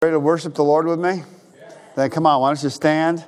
Ready to worship the Lord with me? Then come on, why don't you stand?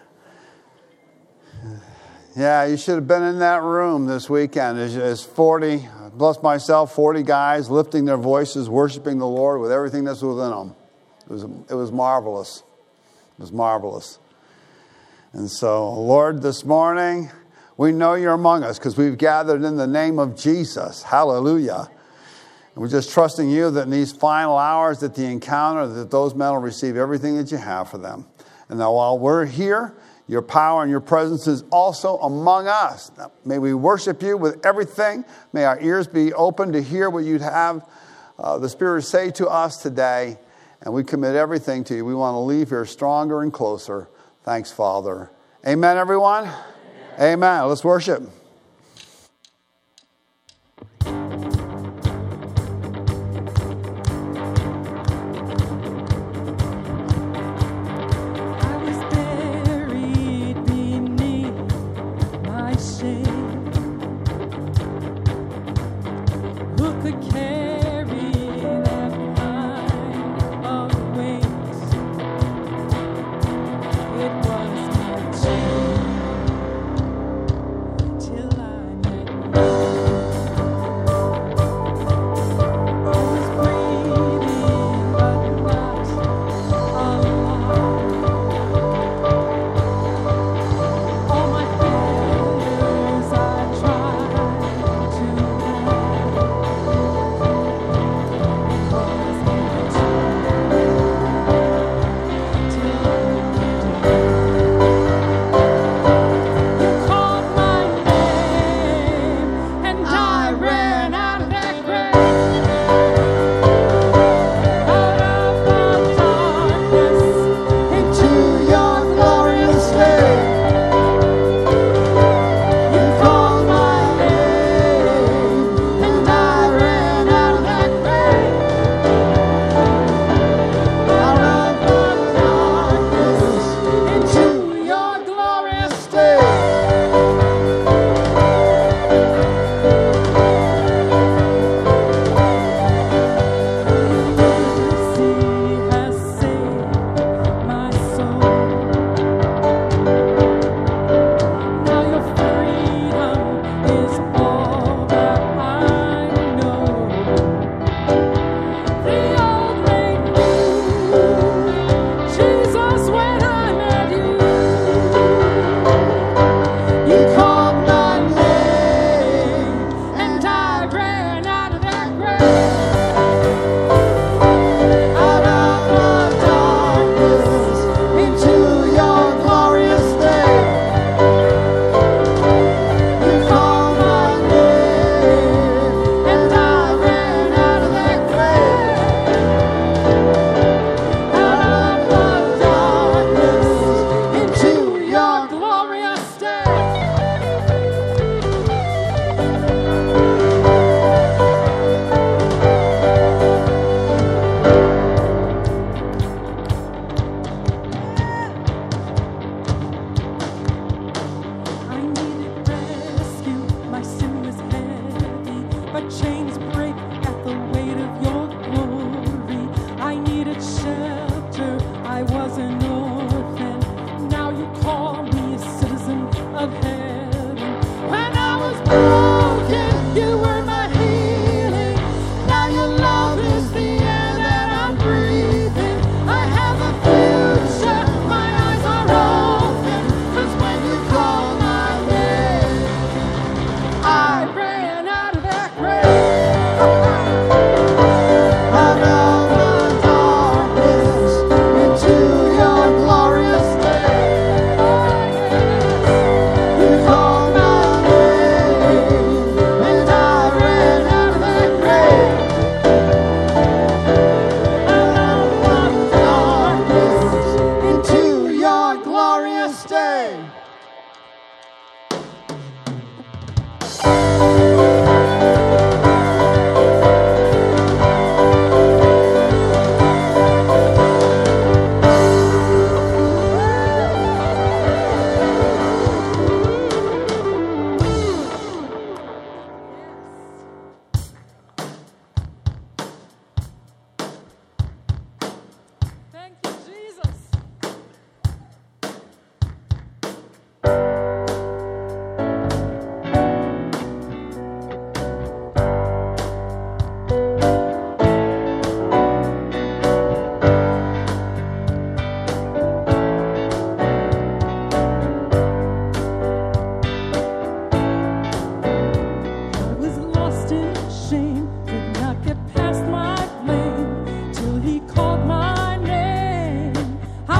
Yeah, you should have been in that room this weekend. There's 40, plus myself, 40 guys lifting their voices, worshiping the Lord with everything that's within them. It was marvelous. It was marvelous. And so, Lord, this morning, we know you're among us because we've gathered in the name of Jesus. Hallelujah. And we're just trusting you that in these final hours at the encounter, that those men will receive everything that you have for them. And now while we're here, your power and your presence is also among us. Now, may we worship you with everything. May our ears be open to hear what you'd have the Spirit say to us today. And we commit everything to you. We want to leave here stronger and closer. Thanks, Father. Amen, everyone? Amen. Amen. Let's worship.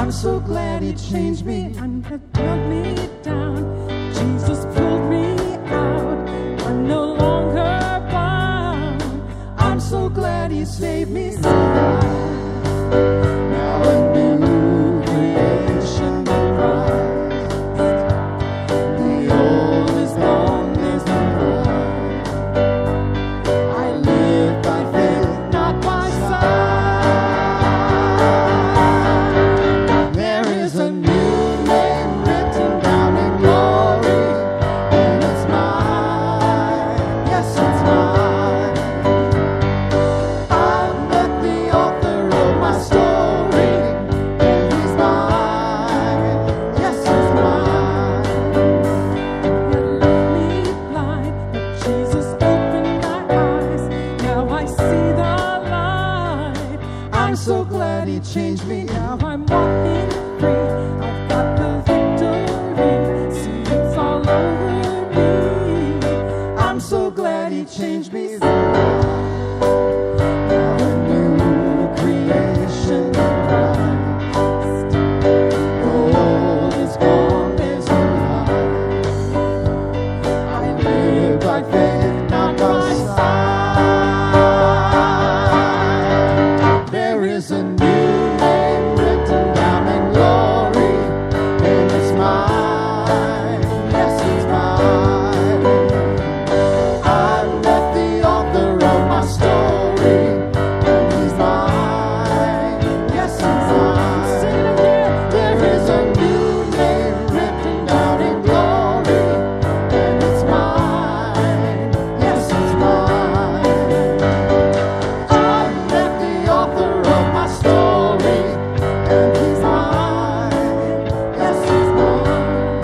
I'm so glad he changed me and had held me down. Jesus pulled me out. I'm no longer bound. I'm so glad he saved me. So now a new creation in Christ. The old is gone, there's no more. I live by faith, not by sight. There is a new name written down in glory, and it's mine. Yes, it's mine. I've met the author of my story, and he's mine. Yes, he's mine. You left me blind, but Jesus opened my eyes. Now I see the light. I'm so glad he changed me. Now I'm walking free. I've got the victory. See, it's all over me. I'm so glad he changed me. Now a new creation in Christ. The old is gone, there's no light. I live by faith, not by sight. There is a new name written down in glory, and it's mine. Yes, it's mine. I've met the author of my story, and he's mine. Yes, he's mine. Sing it again. There is a new name written down in glory, and it's mine. Yes, it's mine. I've met the author of my story, and he's mine. Yes, he's mine.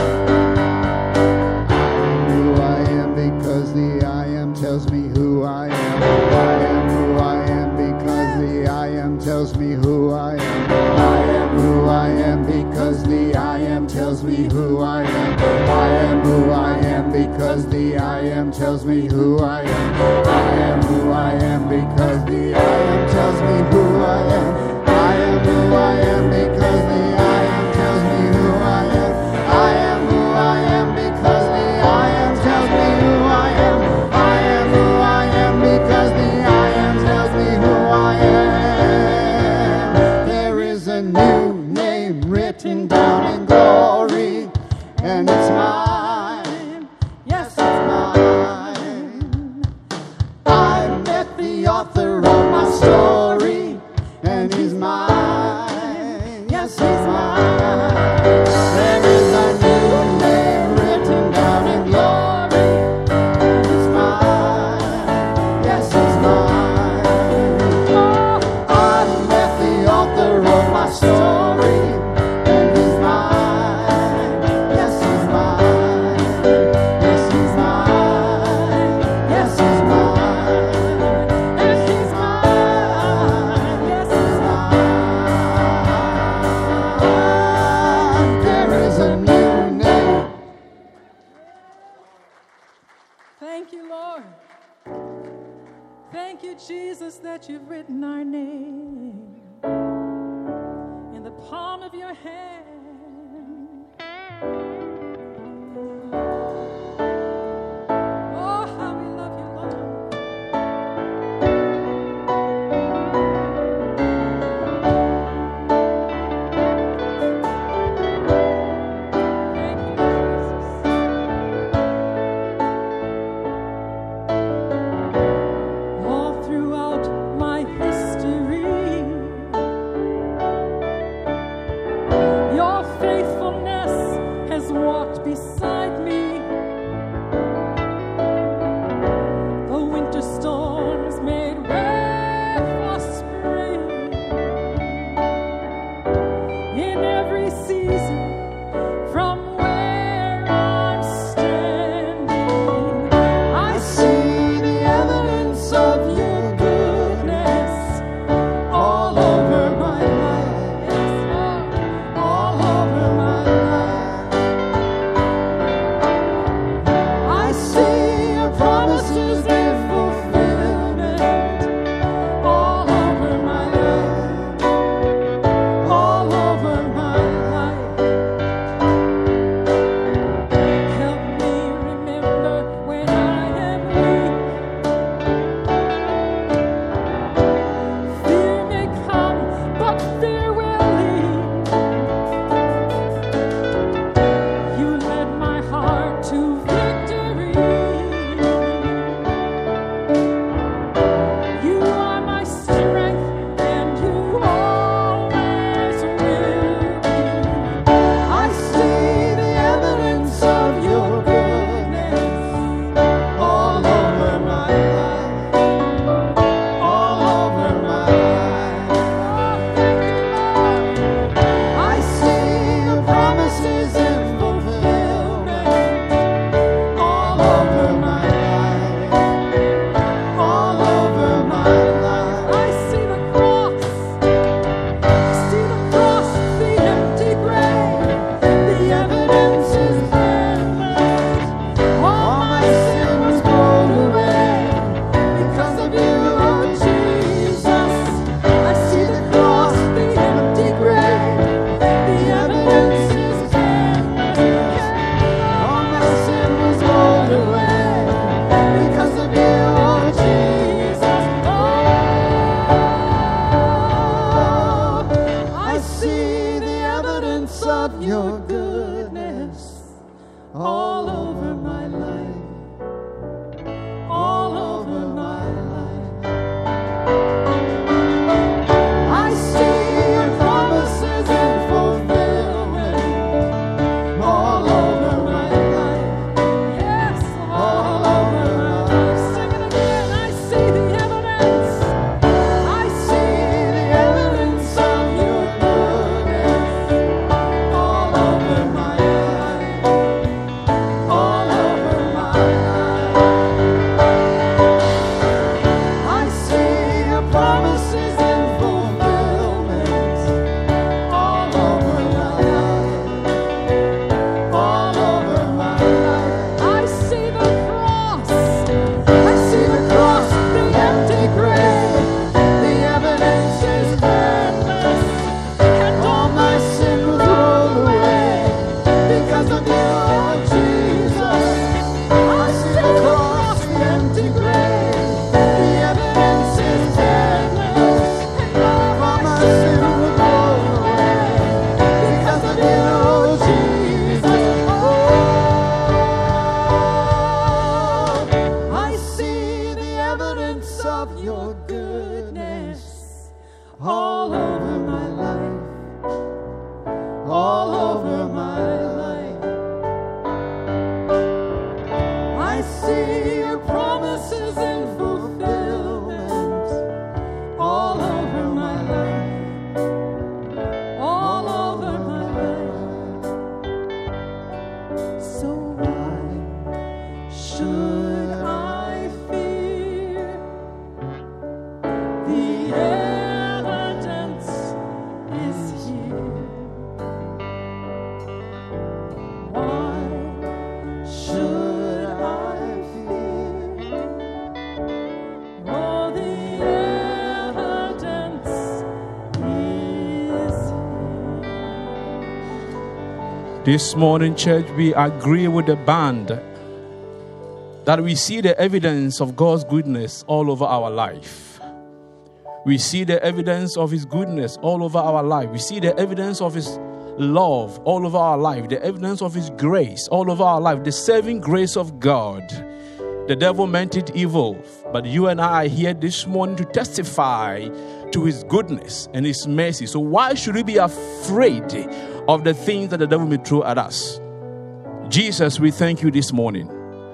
Who I am because the I am tells me who I am. I am who I am because the I am tells me who I am. I am who I am because the I am tells me who I am. I am who I am because the I am tells me who I am. I am who I am because the I am tells me who I am. I am who I am because the I am tells me who I am. I am who I am because the I am tells me who I am. I am who I am because the I am tells me who I am. There is a new name written down in glory, and it's mine. Yes, it's mine. I met the author of my story, and he's mine. Yes, he's mine. There is a new name written down in glory, and it's mine. Yes, it's mine. Oh, I met the author of my story, and he's mine. Yes, he's mine. Yes, he's mine. Yes, he's mine. Yes, he's mine. Yes, he's mine. There is a new name. Thank you, Lord. Thank you, Jesus, that you've written our name in the palm of your hand. Oh, how we love you, Lord. Thank you, Jesus. All throughout my history, your faithfulness has walked beside me. The winter storms made way for spring. In every season, from where I'm standing, I see the evidence of your goodness all over my life. Yes, Lord, all over my life. I see your promises in fulfillment all over my life, all over my of your goodness all over my life. All over my life. I see your promises in fulfillment all over my life. Yes, all over my life. Sing it again. I see the evidence. I see the evidence of your goodness all over my life. All over my life. I see your promises in fulfillment all over my life. All over my life. I see the cross. I see the cross, the empty grave. The evidence is endless. And all my sin was rolled away because of you, Jesus. I see the cross, the empty grave. The evidence is endless. And all my sin was rolled away because of you, Jesus. Oh, I see the evidence of your goodness all over my life. All over my life. I see your promises in fulfillment all over my life. All over my life. So why should I fear? The evidence is here. Why should I fear? Oh, the evidence is here. This morning, church, we agree with the band that we see the evidence of God's goodness all over our life. We see the evidence of His goodness all over our life. We see the evidence of His love all over our life. The evidence of His grace all over our life. The saving grace of God. The devil meant it evil, but you and I are here this morning to testify to His goodness and His mercy. So why should we be afraid of the things that the devil may throw at us? Jesus, we thank you this morning.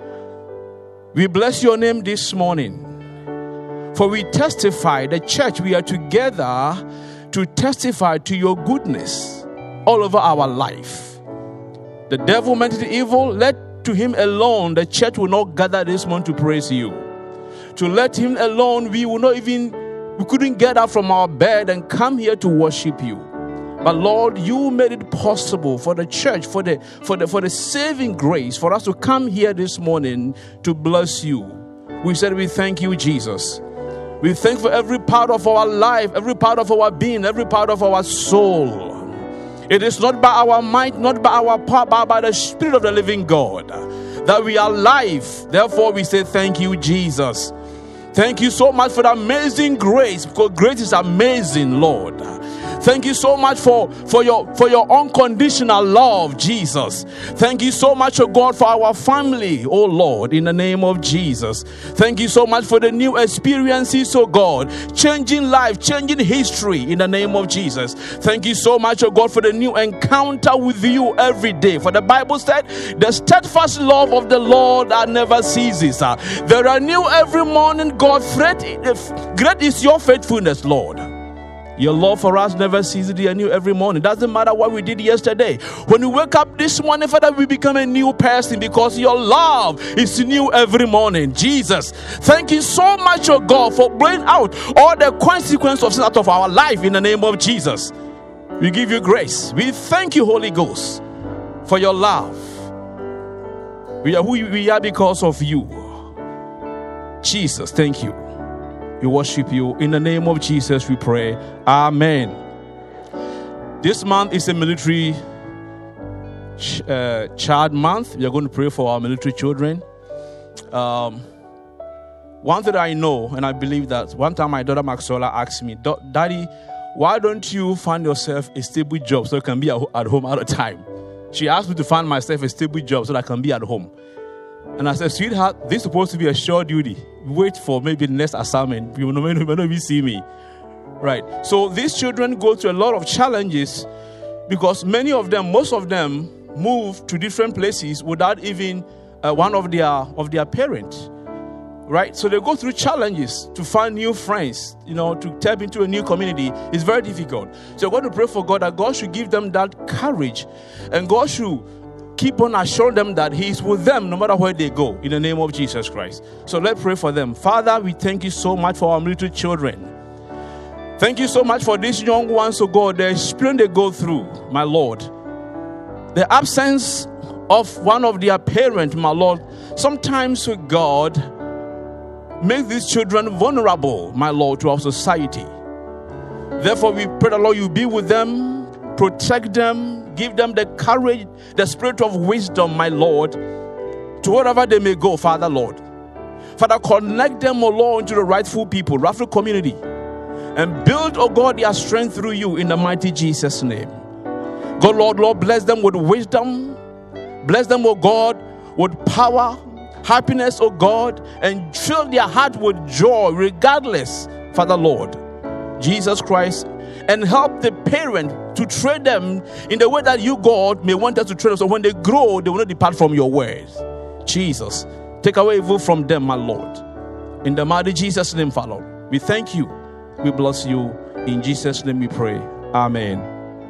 We bless your name this morning. For we testify, the church, we are together to testify to your goodness all over our life. The devil meant it evil, let to him alone the church will not gather this morning to praise you. To let him alone, we couldn't get up from our bed and come here to worship you. But Lord, you made it possible for the church, for the saving grace, for us to come here this morning to bless you. We said we thank you, Jesus. We thank for every part of our life, every part of our being, every part of our soul. It is not by our might, not by our power, but by the Spirit of the living God that we are alive. Therefore, we say thank you, Jesus. Thank you so much for the amazing grace, because grace is amazing, Lord. Thank you so much for your unconditional love, Jesus. Thank you so much, oh God, for our family, oh Lord, in the name of Jesus. Thank you so much for the new experiences, oh God, changing life, changing history in the name of Jesus. Thank you so much, oh God, for the new encounter with you every day. For the Bible said, the steadfast love of the Lord that never ceases. There are new every morning, God. Great is your faithfulness, Lord. Your love for us never ceases. They are new every morning. Doesn't matter what we did yesterday. When we wake up this morning, Father, we become a new person because your love is new every morning. Jesus, thank you so much, oh God, for blowing out all the consequences of sin out of our life in the name of Jesus. We give you grace. We thank you, Holy Ghost, for your love. We are who we are because of you. Jesus, thank you. We worship you. In the name of Jesus, we pray. Amen. This month is a military child month. We are going to pray for our military children. One thing I know, and I believe that one time my daughter Maxola asked me, Daddy, why don't you find yourself a stable job so you can be at home all the time? She asked me to find myself a stable job so that I can be at home. And I said, sweetheart, this is supposed to be a short duty. Wait for maybe the next assignment. You may not even see me. Right. So these children go through a lot of challenges because most of them move to different places without even one of their parents. Right? So they go through challenges to find new friends, to tap into a new community. It's very difficult. So I'm going to pray for God that God should give them that courage. And God should keep on assuring them that He is with them no matter where they go, in the name of Jesus Christ. So let's pray for them. Father, we thank you so much for our little children. Thank you so much for these young ones, oh God, the experience they go through, my Lord. The absence of one of their parents, my Lord, sometimes, oh God, make these children vulnerable, my Lord, to our society. Therefore, we pray that, Lord, you be with them, protect them, give them the courage, the spirit of wisdom, my Lord, to wherever they may go, Father, Lord. Father, connect them, O Lord, into the rightful people, rightful community, and build, O God, their strength through you in the mighty Jesus' name. God, Lord, bless them with wisdom. Bless them, O God, with power, happiness, O God, and fill their heart with joy regardless, Father, Lord, Jesus Christ, and help the parent to train them in the way that you, God, may want us to train them. So when they grow, they will not depart from your words. Jesus, take away evil from them, my Lord. In the mighty Jesus' name, Father, we thank you. We bless you. In Jesus' name we pray. Amen.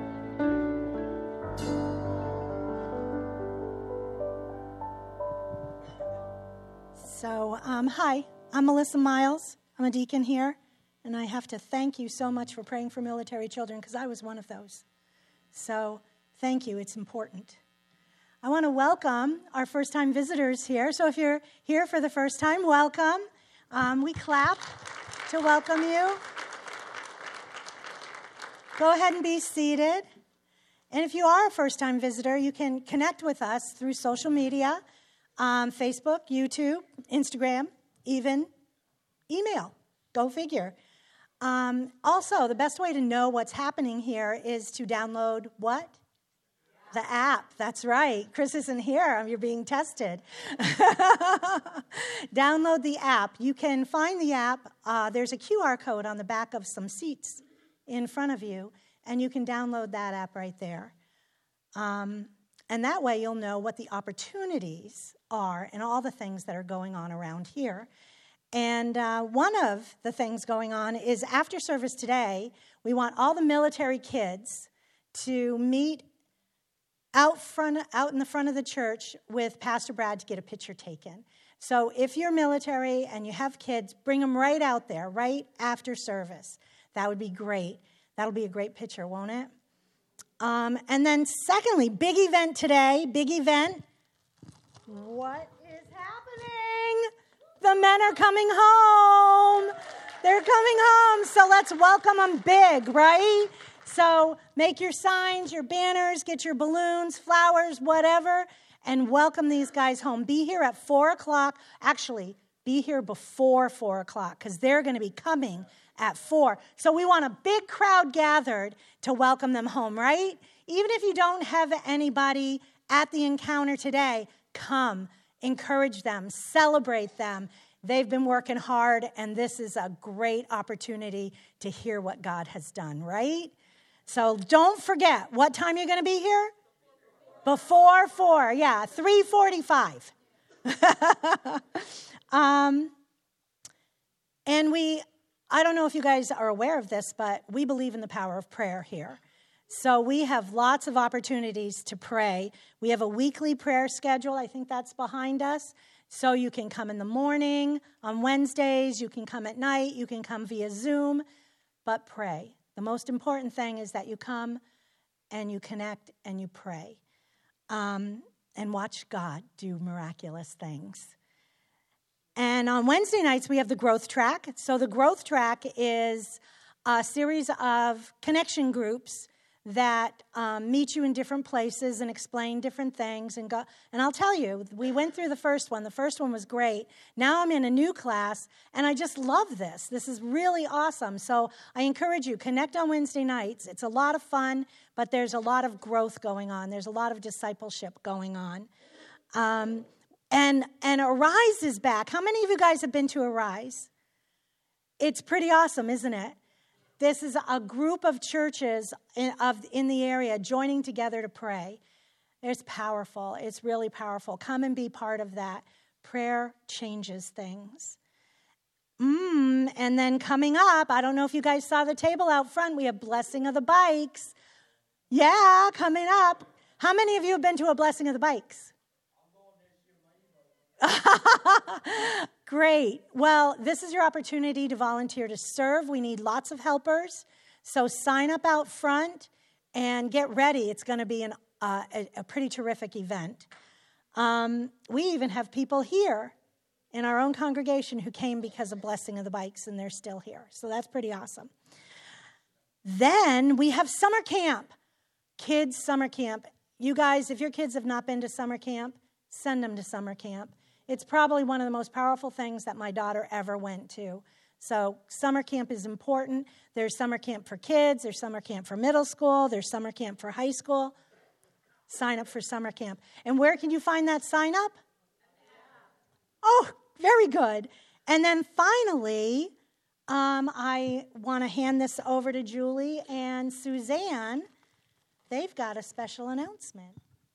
So, hi, I'm Melissa Miles. I'm a deacon here, and I have to thank you so much for praying for military children because I was one of those. So, thank you. It's important. I want to welcome our first-time visitors here. So, if you're here for the first time, welcome. We clap to welcome you. Go ahead and be seated. And if you are a first-time visitor, you can connect with us through social media, Facebook, YouTube, Instagram, even email. Go figure. Also, the best way to know what's happening here is to download what? The app. That's right. Chris isn't here. You're being tested. Download the app. You can find the app. There's a QR code on the back of some seats in front of you, and you can download that app right there. And that way you'll know what the opportunities are and all the things that are going on around here. And one of the things going on is after service today, we want all the military kids to meet out in the front of the church with Pastor Brad to get a picture taken. So if you're military and you have kids, bring them right out there, right after service. That would be great. That'll be a great picture, won't it? And then secondly, big event today, big event. What is happening? The men are coming home. They're coming home, so let's welcome them big, right? So make your signs, your banners, get your balloons, flowers, whatever, and welcome these guys home. Be here at 4 o'clock. Actually, be here before 4 o'clock because they're going to be coming at 4. So we want a big crowd gathered to welcome them home, right? Even if you don't have anybody at the encounter today, come, encourage them, celebrate them. They've been working hard, and this is a great opportunity to hear what God has done, right? So don't forget, what time you're going to be here? Before 4, yeah, 3:45. And I don't know if you guys are aware of this, but we believe in the power of prayer here. So we have lots of opportunities to pray. We have a weekly prayer schedule. I think that's behind us. So you can come in the morning, on Wednesdays, you can come at night, you can come via Zoom, but pray. The most important thing is that you come and you connect and you pray and watch God do miraculous things. And on Wednesday nights, we have the Growth Track. So the Growth Track is a series of connection groups that meet you in different places and explain different things. And I'll tell you, we went through the first one. The first one was great. Now I'm in a new class, and I just love this. This is really awesome. So I encourage you, connect on Wednesday nights. It's a lot of fun, but there's a lot of growth going on. There's a lot of discipleship going on. And Arise is back. How many of you guys have been to Arise? It's pretty awesome, isn't it? This is a group of churches in the area joining together to pray. It's powerful. It's really powerful. Come and be part of that. Prayer changes things. And then coming up, I don't know if you guys saw the table out front. We have Blessing of the Bikes. Yeah, coming up. How many of you have been to a Blessing of the Bikes? Great. Well, this is your opportunity to volunteer to serve. We need lots of helpers. So sign up out front and get ready. It's going to be a pretty terrific event. We even have people here in our own congregation who came because of Blessing of the Bikes, and they're still here. So that's pretty awesome. Then we have summer camp. Kids summer camp. You guys, if your kids have not been to summer camp, send them to summer camp. It's probably one of the most powerful things that my daughter ever went to. So summer camp is important. There's summer camp for kids. There's summer camp for middle school. There's summer camp for high school. Sign up for summer camp. And where can you find that sign up? Oh, very good. And then finally, I want to hand this over to Julie and Suzanne. They've got a special announcement.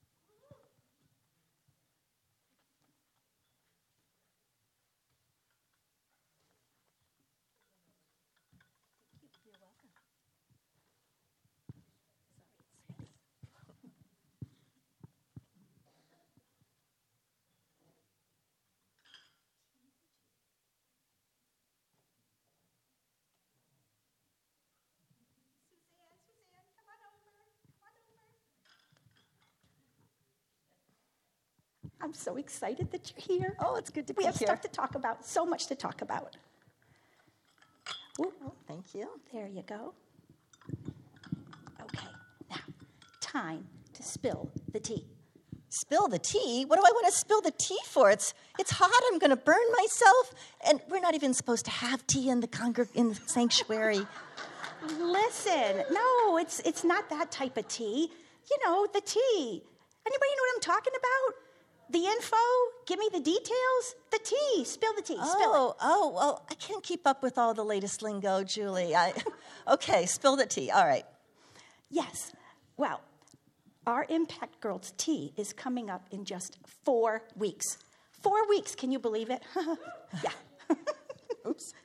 I'm so excited that you're here. Oh, it's good to be We have here. stuff to talk about, so much to talk about. Ooh, Thank you. there you go. Okay, now, time to spill the tea. Spill the tea? What do I want to spill the tea for? It's hot. I'm going to burn myself. And we're not even supposed to have tea in the sanctuary. Listen, no, it's not that type of tea. You know, the tea. Anybody know what I'm talking about? The info? Give me the details? The tea. Spill the tea. Spill it. Oh, well, I can't keep up with all the latest lingo, Julie. Okay, spill the tea. All right. Yes. Well, our Impact Girls tea is coming up in just 4 weeks. 4 weeks, can you believe it? Yeah. Oops.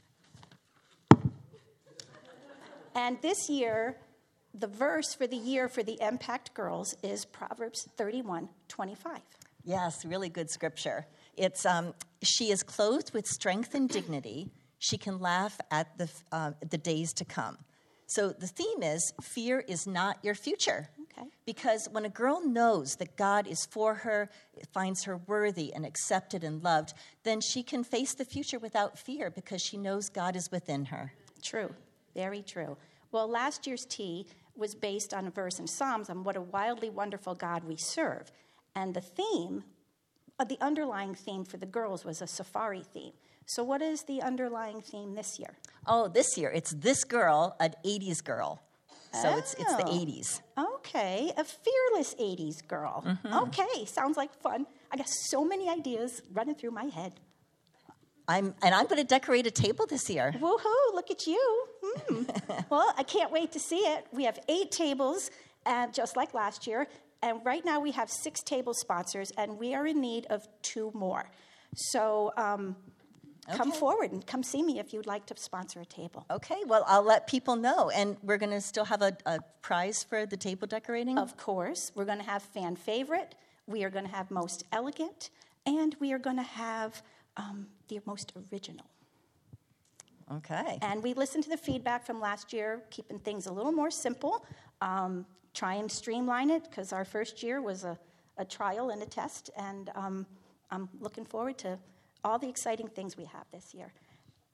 And this year, the verse for the year for the Impact Girls is Proverbs 31:25. Yes, really good scripture. It's she is clothed with strength and dignity. She can laugh at the days to come. So the theme is fear is not your future. Okay. Because when a girl knows that God is for her, finds her worthy and accepted and loved, then she can face the future without fear because she knows God is within her. True. Very true. Well, last year's tea was based on a verse in Psalms on what a wildly wonderful God we serve. And the theme, the underlying theme for the girls was a safari theme. So what is the underlying theme this year? Oh, this year, it's this girl, an 80s girl. So it's the Oh. 80s. Okay, a fearless 80s girl. Okay, sounds like fun. I got so many ideas running through my head. I'm going to decorate a table this year. Woohoo, look at you. Well, I can't wait to see it. We have 8 tables, just like last year. And right now we have 6 table sponsors, and we are in need of 2 more. So come forward and come see me if you'd like to sponsor a table. Okay, well, I'll let people know. And we're going to still have a prize for the table decorating? Of course, we're going to have fan favorite. We are going to have most elegant. And we are going to have the most original. Okay. And we listened to the feedback from last year, keeping things a little more simple, try and streamline it, because our first year was a trial and a test, and I'm looking forward to all the exciting things we have this year.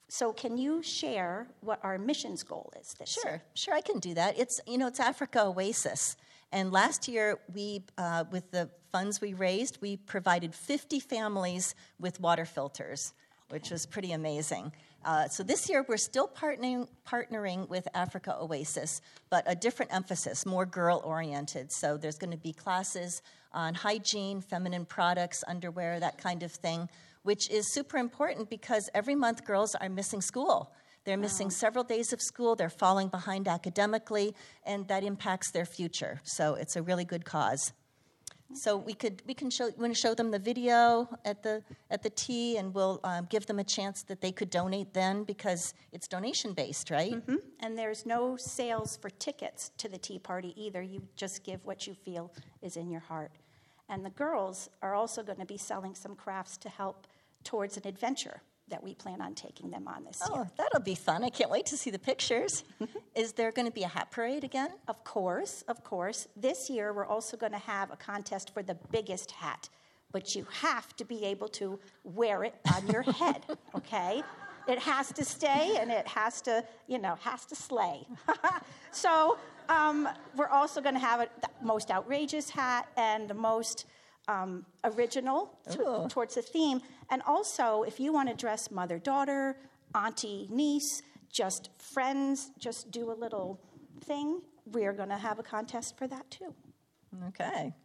So can you share what our missions goal is this year? Sure, I can do that. It's Africa Oasis. And last year, we, with the funds we raised, we provided 50 families with water filters, which was pretty amazing. So this year, we're still partnering with Africa Oasis, but a different emphasis, more girl-oriented. So there's going to be classes on hygiene, feminine products, underwear, that kind of thing, which is super important because every month girls are missing school. They're missing several days of school, they're falling behind academically, and that impacts their future. So it's a really good cause. So we can show them the video at the tea, and we'll give them a chance that they could donate then because it's donation-based, right? Mm-hmm. And there's no sales for tickets to the tea party either. You just give what you feel is in your heart. And the girls are also going to be selling some crafts to help towards an adventure that we plan on taking them on this year. Oh, that'll be fun. I can't wait to see the pictures. Is there going to be a hat parade again? Of course. This year, we're also going to have a contest for the biggest hat, but you have to be able to wear it on your head, okay? It has to stay, and it has to slay. So we're also going to have the most outrageous hat and the most original towards the theme. And also, if you want to dress mother-daughter, auntie, niece, just friends, just do a little thing, we're going to have a contest for that too. Okay.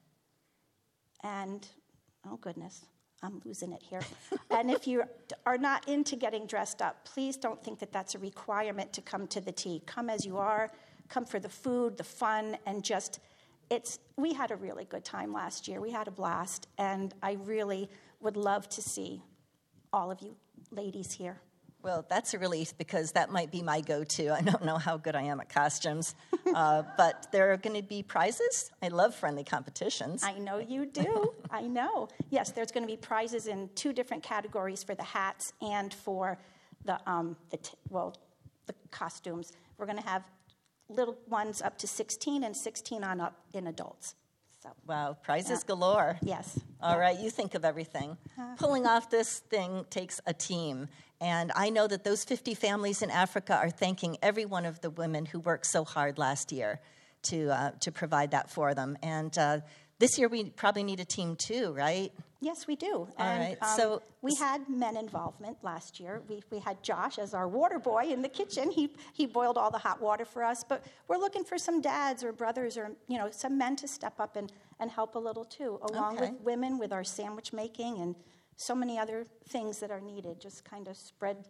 And, oh goodness, I'm losing it here. And if you are not into getting dressed up, please don't think that that's a requirement to come to the tea. Come as you are. Come for the food, the fun, and just... we had a really good time last year. We had a blast, and I really would love to see all of you ladies here. Well, that's a relief because that might be my go-to. I don't know how good I am at costumes, but there are going to be prizes. I love friendly competitions. I know you do. I know. Yes, there's going to be prizes in 2 different categories for the hats and for the costumes. We're going to have little ones up to 16 and 16 on up in adults. So, wow, prizes galore. Yes. All right, you think of everything. Pulling off this thing takes a team. And I know that those 50 families in Africa are thanking every one of the women who worked so hard last year to provide that for them. And this year we probably need a team too, right? Yes, we do. All right. So we had men involvement last year. We had Josh as our water boy in the kitchen. He boiled all the hot water for us. But we're looking for some dads or brothers or some men to step up and help a little too, along with women with our sandwich making and so many other things that are needed. Just kind of spread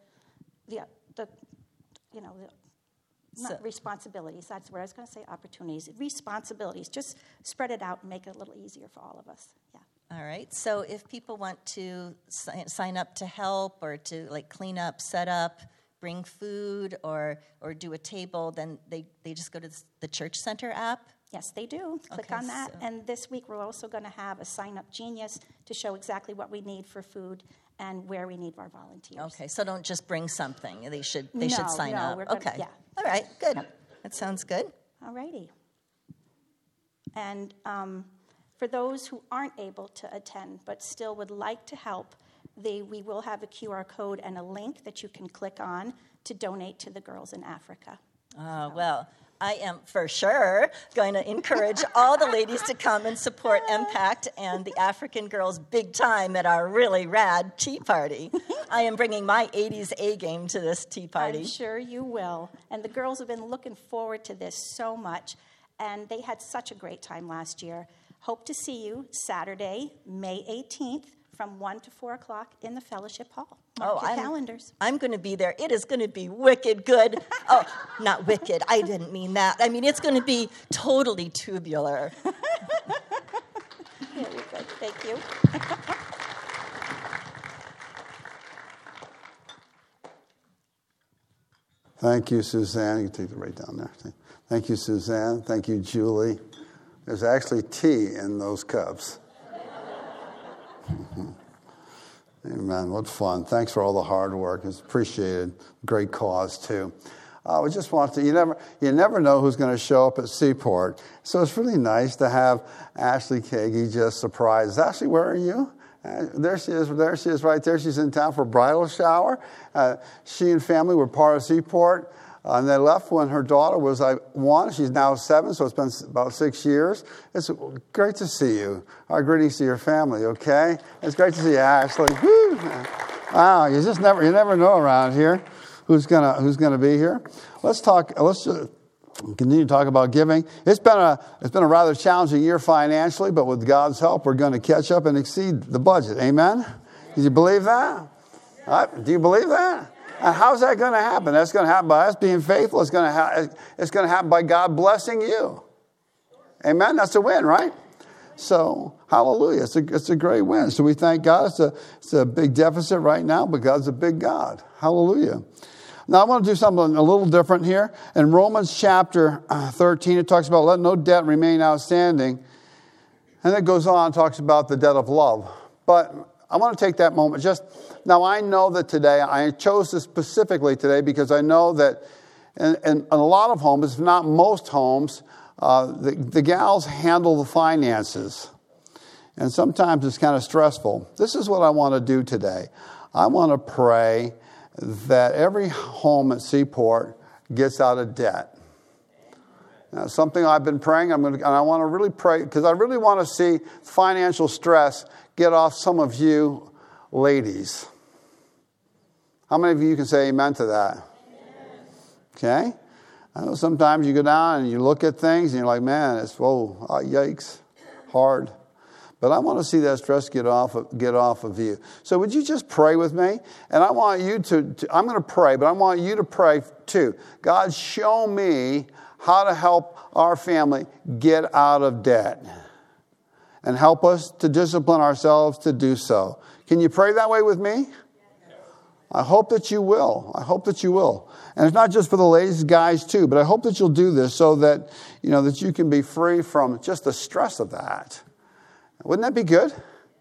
not responsibilities. That's what I was going to say. Opportunities, responsibilities. Just spread it out and make it a little easier for all of us. Yeah. All right. So if people want to sign up to help or to clean up, set up, bring food, or do a table, then they just go to the Church Center app? Yes, they do. Click on that. And this week we're also going to have a Sign Up Genius to show exactly what we need for food and where we need our volunteers. Okay. So don't just bring something. They should sign up. Yeah. All right. Good. Yep. That sounds good. All righty. And for those who aren't able to attend but still would like to help, we will have a QR code and a link that you can click on to donate to the girls in Africa. Well, I am for sure going to encourage all the ladies to come and support Impact and the African girls big time at our really rad tea party. I am bringing my 80s A game to this tea party. I'm sure you will. And the girls have been looking forward to this so much, and they had such a great time last year. Hope to see you Saturday, May 18th, from 1 to 4 o'clock in the Fellowship Hall. Mark your calendars. I'm going to be there. It is going to be wicked good. Oh, not wicked. I didn't mean that. I mean, it's going to be totally tubular. Very good. Thank you. Thank you, Suzanne. You can take the right down there. Thank you, Suzanne. Thank you, Julie. There's actually tea in those cups. Amen. What fun. Thanks for all the hard work. It's appreciated. Great cause, too. We just want to, you never know who's going to show up at Seaport. So it's really nice to have Ashley Kagi just surprise. Ashley, where are you? There she is right there. She's in town for a bridal shower. She and family were part of Seaport. And they left when her daughter was 1. She's now 7, so it's been about 6 years. It's great to see you. Our greetings to your family, okay? It's great to see you, Ashley. Woo! Wow, you never know around here who's gonna be here. Let's just continue to talk about giving. It's been a rather challenging year financially, but with God's help, we're going to catch up and exceed the budget. Amen? Do you believe that? Do you believe that? And how's that going to happen? That's going to happen by us being faithful. It's going to happen by God blessing you. Amen? That's a win, right? So, hallelujah. It's a great win. So we thank God. It's a big deficit right now, but God's a big God. Hallelujah. Now, I want to do something a little different here. In Romans chapter 13, it talks about let no debt remain outstanding. And it goes on and talks about the debt of love. But I want to take that moment now, I know that today, I chose this specifically today because I know that in a lot of homes, if not most homes, the gals handle the finances. And sometimes it's kind of stressful. This is what I want to do today. I want to pray that every home at Seaport gets out of debt. Now, something I've been praying, and I want to really pray, because I really want to see financial stress get off some of you ladies. How many of you can say amen to that? Okay? I know sometimes you go down and you look at things and you're like, man, yikes, hard. But I want to see that stress get off of you. So would you just pray with me? And I want you I'm going to pray, but I want you to pray too. God, show me how to help our family get out of debt. And help us to discipline ourselves to do so. Can you pray that way with me? I hope that you will. And it's not just for the ladies, guys too, but I hope that you'll do this so that, that you can be free from just the stress of that. Wouldn't that be good?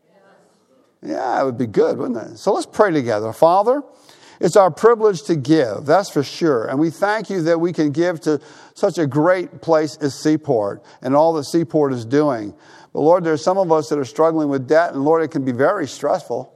Yeah, it would be good, wouldn't it? So let's pray together. Father, it's our privilege to give, that's for sure. And we thank you that we can give to such a great place as Seaport and all that Seaport is doing. But Lord, there's some of us that are struggling with debt, and Lord, it can be very stressful.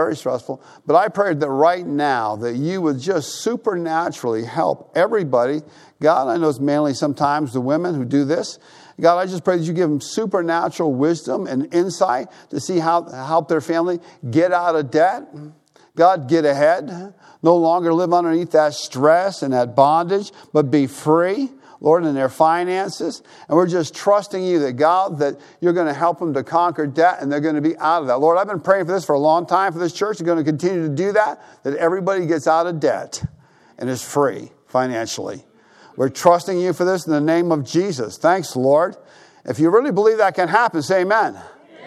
But I pray that right now that you would just supernaturally help everybody. God, I know it's mainly sometimes the women who do this. God, I just pray that you give them supernatural wisdom and insight to see how to help their family get out of debt. God, get ahead. No longer live underneath that stress and that bondage, but be free, Lord, in their finances. And we're just trusting you that, God, that you're going to help them to conquer debt and they're going to be out of that. Lord, I've been praying for this for a long time for this church. You're going to continue to do that everybody gets out of debt and is free financially. We're trusting you for this in the name of Jesus. Thanks, Lord. If you really believe that can happen, say amen.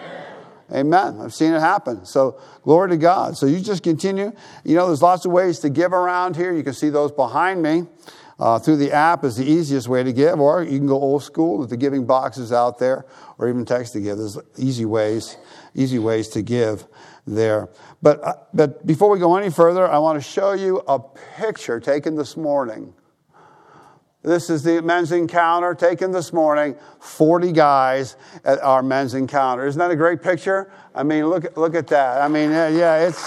Amen. I've seen it happen. So glory to God. So you just continue. There's lots of ways to give around here. You can see those behind me. Through the app is the easiest way to give, or you can go old school with the giving boxes out there, or even text to give. There's easy ways to give there. But before we go any further, I want to show you a picture taken this morning. This is the men's encounter taken this morning. 40 guys at our men's encounter. Isn't that a great picture? I mean, look at that. I mean, yeah, it's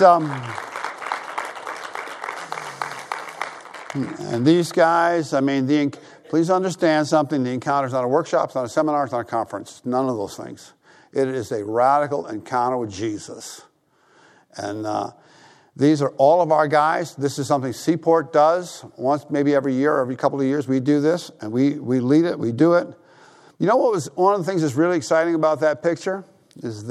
And these guys, please understand something. The encounter is not a workshop, it's not a seminar, it's not a conference. None of those things. It is a radical encounter with Jesus. And these are all of our guys. This is something Seaport does once, maybe every year, every couple of years we do this. And we lead it, we do it. You know what was one of the things that's really exciting about that picture? Is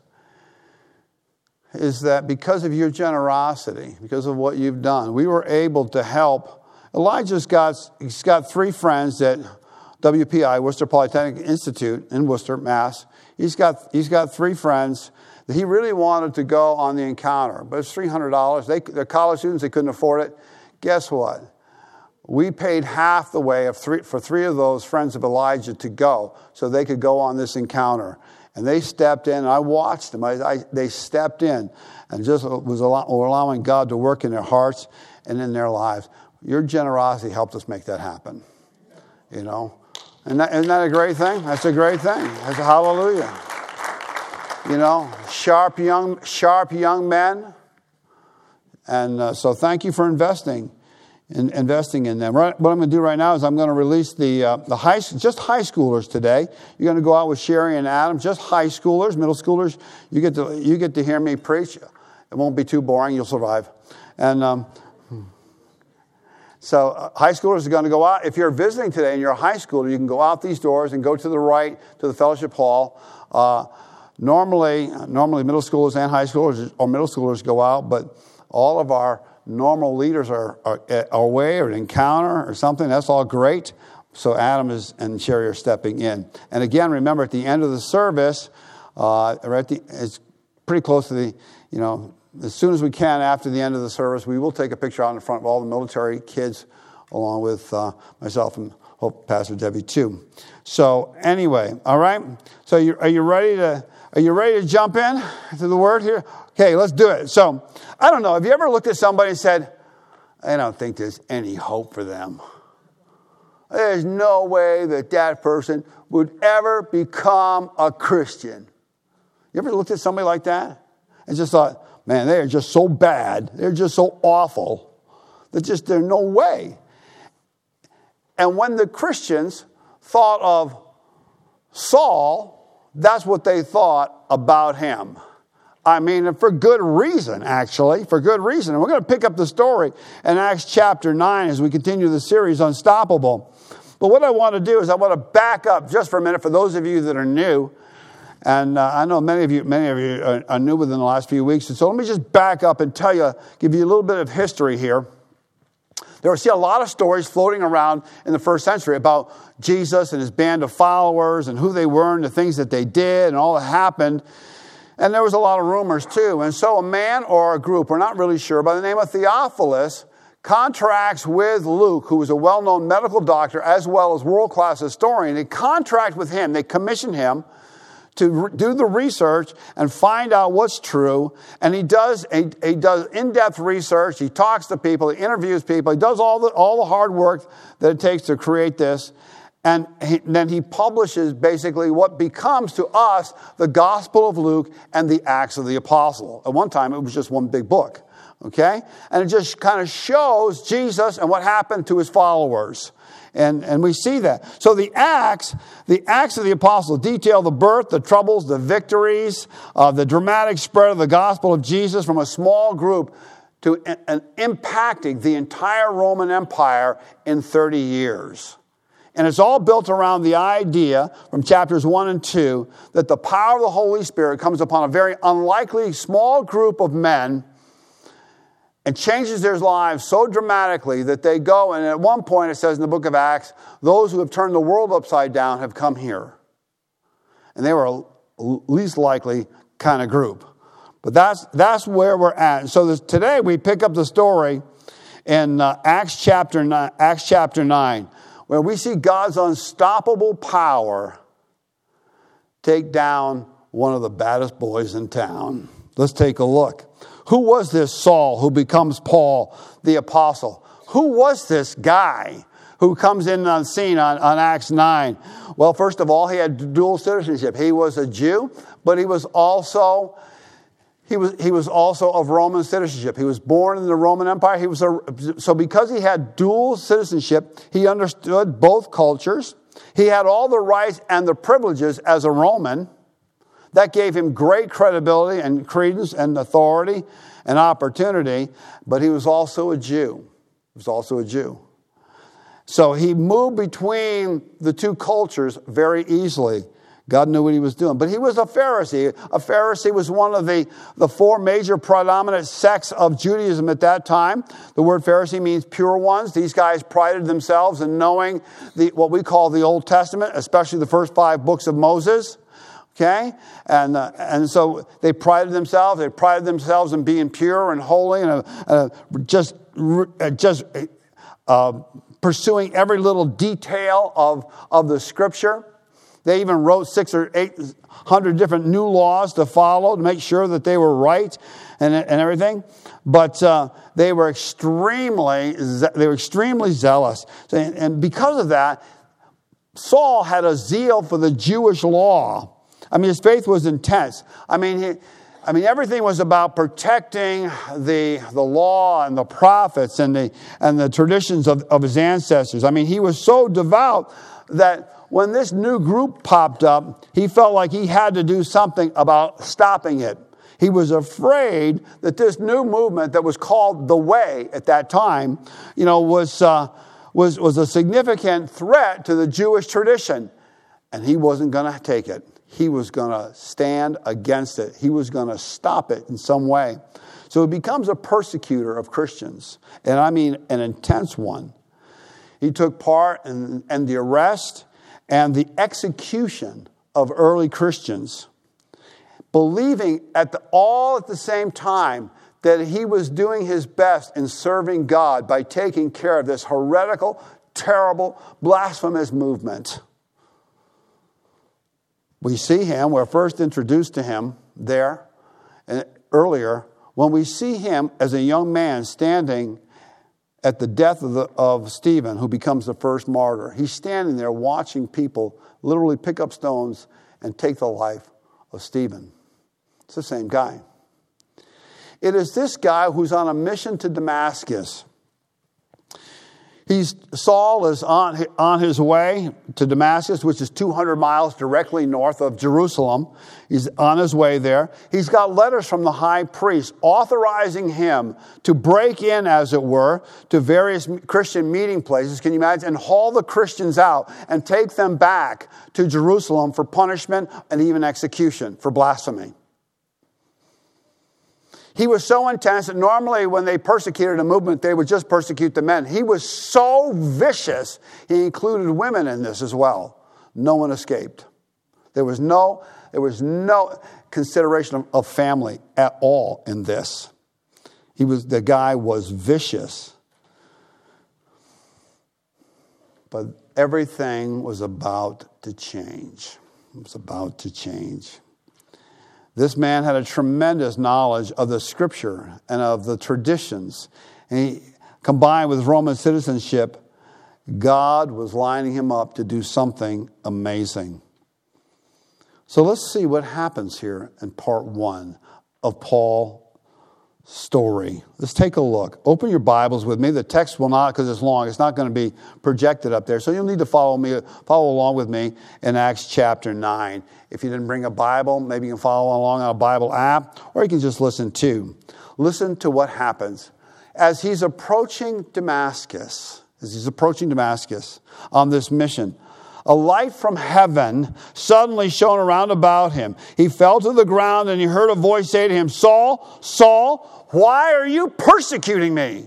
that because of your generosity, because of what you've done, we were able to help. Elijah's got 3 friends at WPI, Worcester Polytechnic Institute in Worcester, Mass. He's got 3 friends that he really wanted to go on the encounter, but it's $300. They're college students, they couldn't afford it. Guess what? We paid half the way for 3 of those friends of Elijah to go so they could go on this encounter. And they stepped in, and I watched them. They stepped in and just were allowing God to work in their hearts and in their lives. Your generosity helped us make that happen. Isn't that a great thing? That's a great thing. That's a hallelujah. Sharp young men. And so thank you for investing in them. What I'm going to do right now is I'm going to release just high schoolers today. You're going to go out with Sherry and Adam, just high schoolers, middle schoolers. You get to hear me preach. It won't be too boring. You'll survive. And so high schoolers are going to go out. If you're visiting today and you're a high schooler, you can go out these doors and go to the right to the fellowship hall. Normally middle schoolers and high schoolers or middle schoolers go out, but all of our normal leaders are away or at encounter or something. That's all great. So Adam and Sherry are stepping in. And again, remember at the end of the service, it's pretty close to the, as soon as we can after the end of the service, we will take a picture out in front of all the military kids, along with myself and hope Pastor Debbie too. So anyway, all right. So are you ready to jump in to the word here? Okay, let's do it. So I don't know. Have you ever looked at somebody and said, "I don't think there's any hope for them. There's no way that person would ever become a Christian"? You ever looked at somebody like that and just thought, "Man, they are just so bad. They're just so awful. There's no way." And when the Christians thought of Saul, that's what they thought about him. I mean, for good reason, actually, for good reason. And we're going to pick up the story in Acts chapter 9 as we continue the series, Unstoppable. But what I want to do is I want to back up just for a minute for those of you that are new. And I know many of you are new within the last few weeks. And so let me just back up and give you a little bit of history here. There were a lot of stories floating around in the first century about Jesus and his band of followers and who they were and the things that they did and all that happened. And there was a lot of rumors too. And so a man or a group, we're not really sure, by the name of Theophilus, contracts with Luke, who was a well-known medical doctor as well as world-class historian. They contract with him. They commission him to do the research and find out what's true. And he does in-depth research. He talks to people. He interviews people. He does all the hard work that it takes to create this. And then he publishes basically what becomes to us the Gospel of Luke and the Acts of the Apostle. At one time, it was just one big book. Okay? And it just kind of shows Jesus and what happened to his followers. And we see that. So the Acts of the Apostles detail the birth, the troubles, the victories, the dramatic spread of the gospel of Jesus from a small group to impacting the entire Roman Empire in 30 years. And it's all built around the idea from chapters 1 and 2 that the power of the Holy Spirit comes upon a very unlikely small group of men and changes their lives so dramatically that they go, and at one point it says in the book of Acts, those who have turned the world upside down have come here. And they were a least likely kind of group. But that's where we're at. And so today we pick up the story in Acts chapter 9, where we see God's unstoppable power take down one of the baddest boys in town. Let's take a look. Who was this Saul who becomes Paul the Apostle? Who was this guy who comes in on scene on Acts 9? Well, first of all, he had dual citizenship. He was a Jew, but he was also of Roman citizenship. He was born in the Roman Empire. So because he had dual citizenship, he understood both cultures. He had all the rights and the privileges as a Roman. That gave him great credibility and credence and authority and opportunity, but he was also a Jew. So he moved between the two cultures very easily. God knew what he was doing. But he was a Pharisee. A Pharisee was one of the four major predominant sects of Judaism at that time. The word Pharisee means pure ones. These guys prided themselves in knowing what we call the Old Testament, especially the first 5 books of Moses. Okay? And so they prided themselves. They prided themselves in being pure and holy and just pursuing every little detail of the Scripture. They even wrote 600 or 800 different new laws to follow to make sure that they were right and everything. But they were extremely zealous. And because of that, Saul had a zeal for the Jewish law. I mean, his faith was intense. I mean, everything was about protecting the law and the prophets and the traditions of his ancestors. I mean, he was so devout that when this new group popped up, he felt like he had to do something about stopping it. He was afraid that this new movement that was called the Way at that time, was a significant threat to the Jewish tradition. And he wasn't going to take it. He was going to stand against it. He was going to stop it in some way. So he becomes a persecutor of Christians. And I mean an intense one. He took part in the arrest and the execution of early Christians, believing all at the same time that he was doing his best in serving God by taking care of this heretical, terrible, blasphemous movement. We see him, we're first introduced to him there and earlier, when we see him as a young man standing at the death of Stephen, who becomes the first martyr. He's standing there watching people literally pick up stones and take the life of Stephen. It's the same guy. It is this guy who's on a mission to Damascus. Saul is on his way to Damascus, which is 200 miles directly north of Jerusalem. He's on his way there. He's got letters from the high priest authorizing him to break in, as it were, to various Christian meeting places, can you imagine, and haul the Christians out and take them back to Jerusalem for punishment and even execution for blasphemy. He was so intense that normally when they persecuted a movement, they would just persecute the men. He was so vicious, he included women in this as well. No one escaped. There was no consideration of family at all in this. The guy was vicious. But everything was about to change. It was about to change. This man had a tremendous knowledge of the scripture and of the traditions. And he, combined with Roman citizenship, God was lining him up to do something amazing. So let's see what happens here in part 1 of Paul's story. Let's take a look. Open your Bibles with me. The text will not, because it's long, it's not going to be projected up there. So you'll need to follow along with me in Acts chapter 9. If you didn't bring a Bible, maybe you can follow along on a Bible app, or you can just listen to. Listen to what happens. As he's approaching Damascus on this mission, a light from heaven suddenly shone around about him. He fell to the ground and he heard a voice say to him, "Saul, Saul, why are you persecuting me?"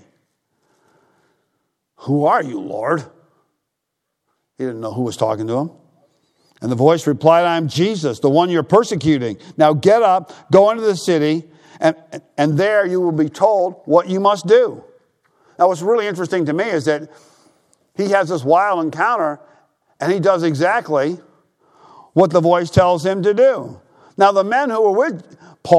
"Who are you, Lord?" He didn't know who was talking to him. And the voice replied, "I am Jesus, the one you're persecuting. Now get up, go into the city, and there you will be told what you must do." Now what's really interesting to me is that he has this wild encounter and he does exactly what the voice tells him to do. Now the men who were with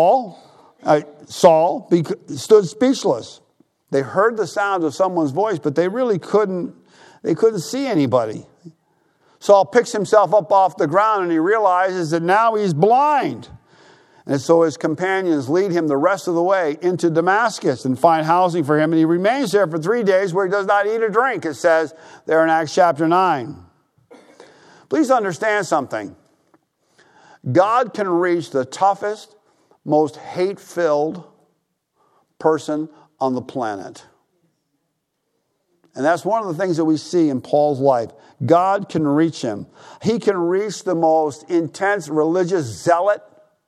Saul, stood speechless. They heard the sound of someone's voice, but they really couldn't see anybody. Saul picks himself up off the ground and he realizes that now he's blind. And so his companions lead him the rest of the way into Damascus and find housing for him. And he remains there for 3 days where he does not eat or drink, it says there in Acts chapter 9. Please understand something. God can reach the toughest, most hate-filled person on the planet. And that's one of the things that we see in Paul's life. God can reach him. He can reach the most intense religious zealot.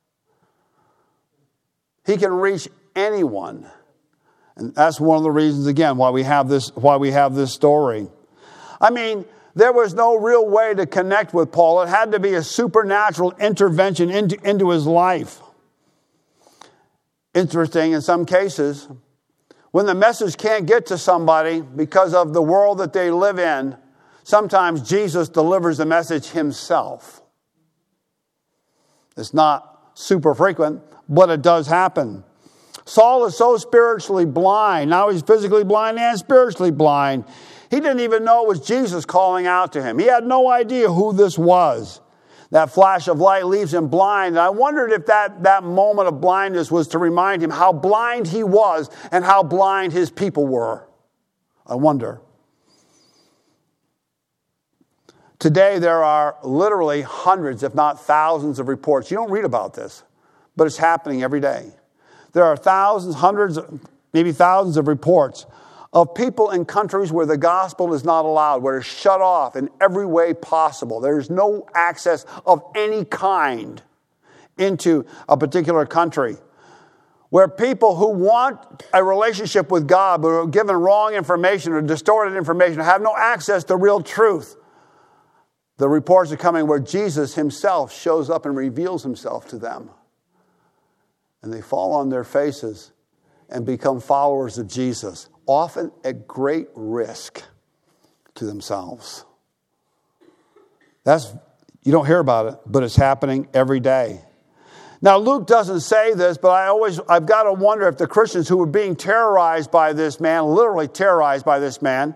He can reach anyone. And that's one of the reasons, again, why we have this story. I mean, there was no real way to connect with Paul. It had to be a supernatural intervention into his life. Interesting, in some cases, when the message can't get to somebody because of the world that they live in, sometimes Jesus delivers the message himself. It's not super frequent, but it does happen. Saul is so spiritually blind. Now he's physically blind and spiritually blind. He didn't even know it was Jesus calling out to him. He had no idea who this was. That flash of light leaves him blind. And I wondered if that moment of blindness was to remind him how blind he was and how blind his people were. I wonder. Today there are literally hundreds, if not thousands of reports. You don't read about this, but it's happening every day. There are thousands, hundreds, maybe thousands of reports of people in countries where the gospel is not allowed, where it's shut off in every way possible. There's no access of any kind into a particular country. Where people who want a relationship with God but are given wrong information or distorted information, have no access to real truth. The reports are coming where Jesus himself shows up and reveals himself to them. And they fall on their faces and become followers of Jesus, often at great risk to themselves. You don't hear about it, but it's happening every day. Now, Luke doesn't say this, but I've got to wonder if the Christians who were being terrorized by this man, literally terrorized by this man,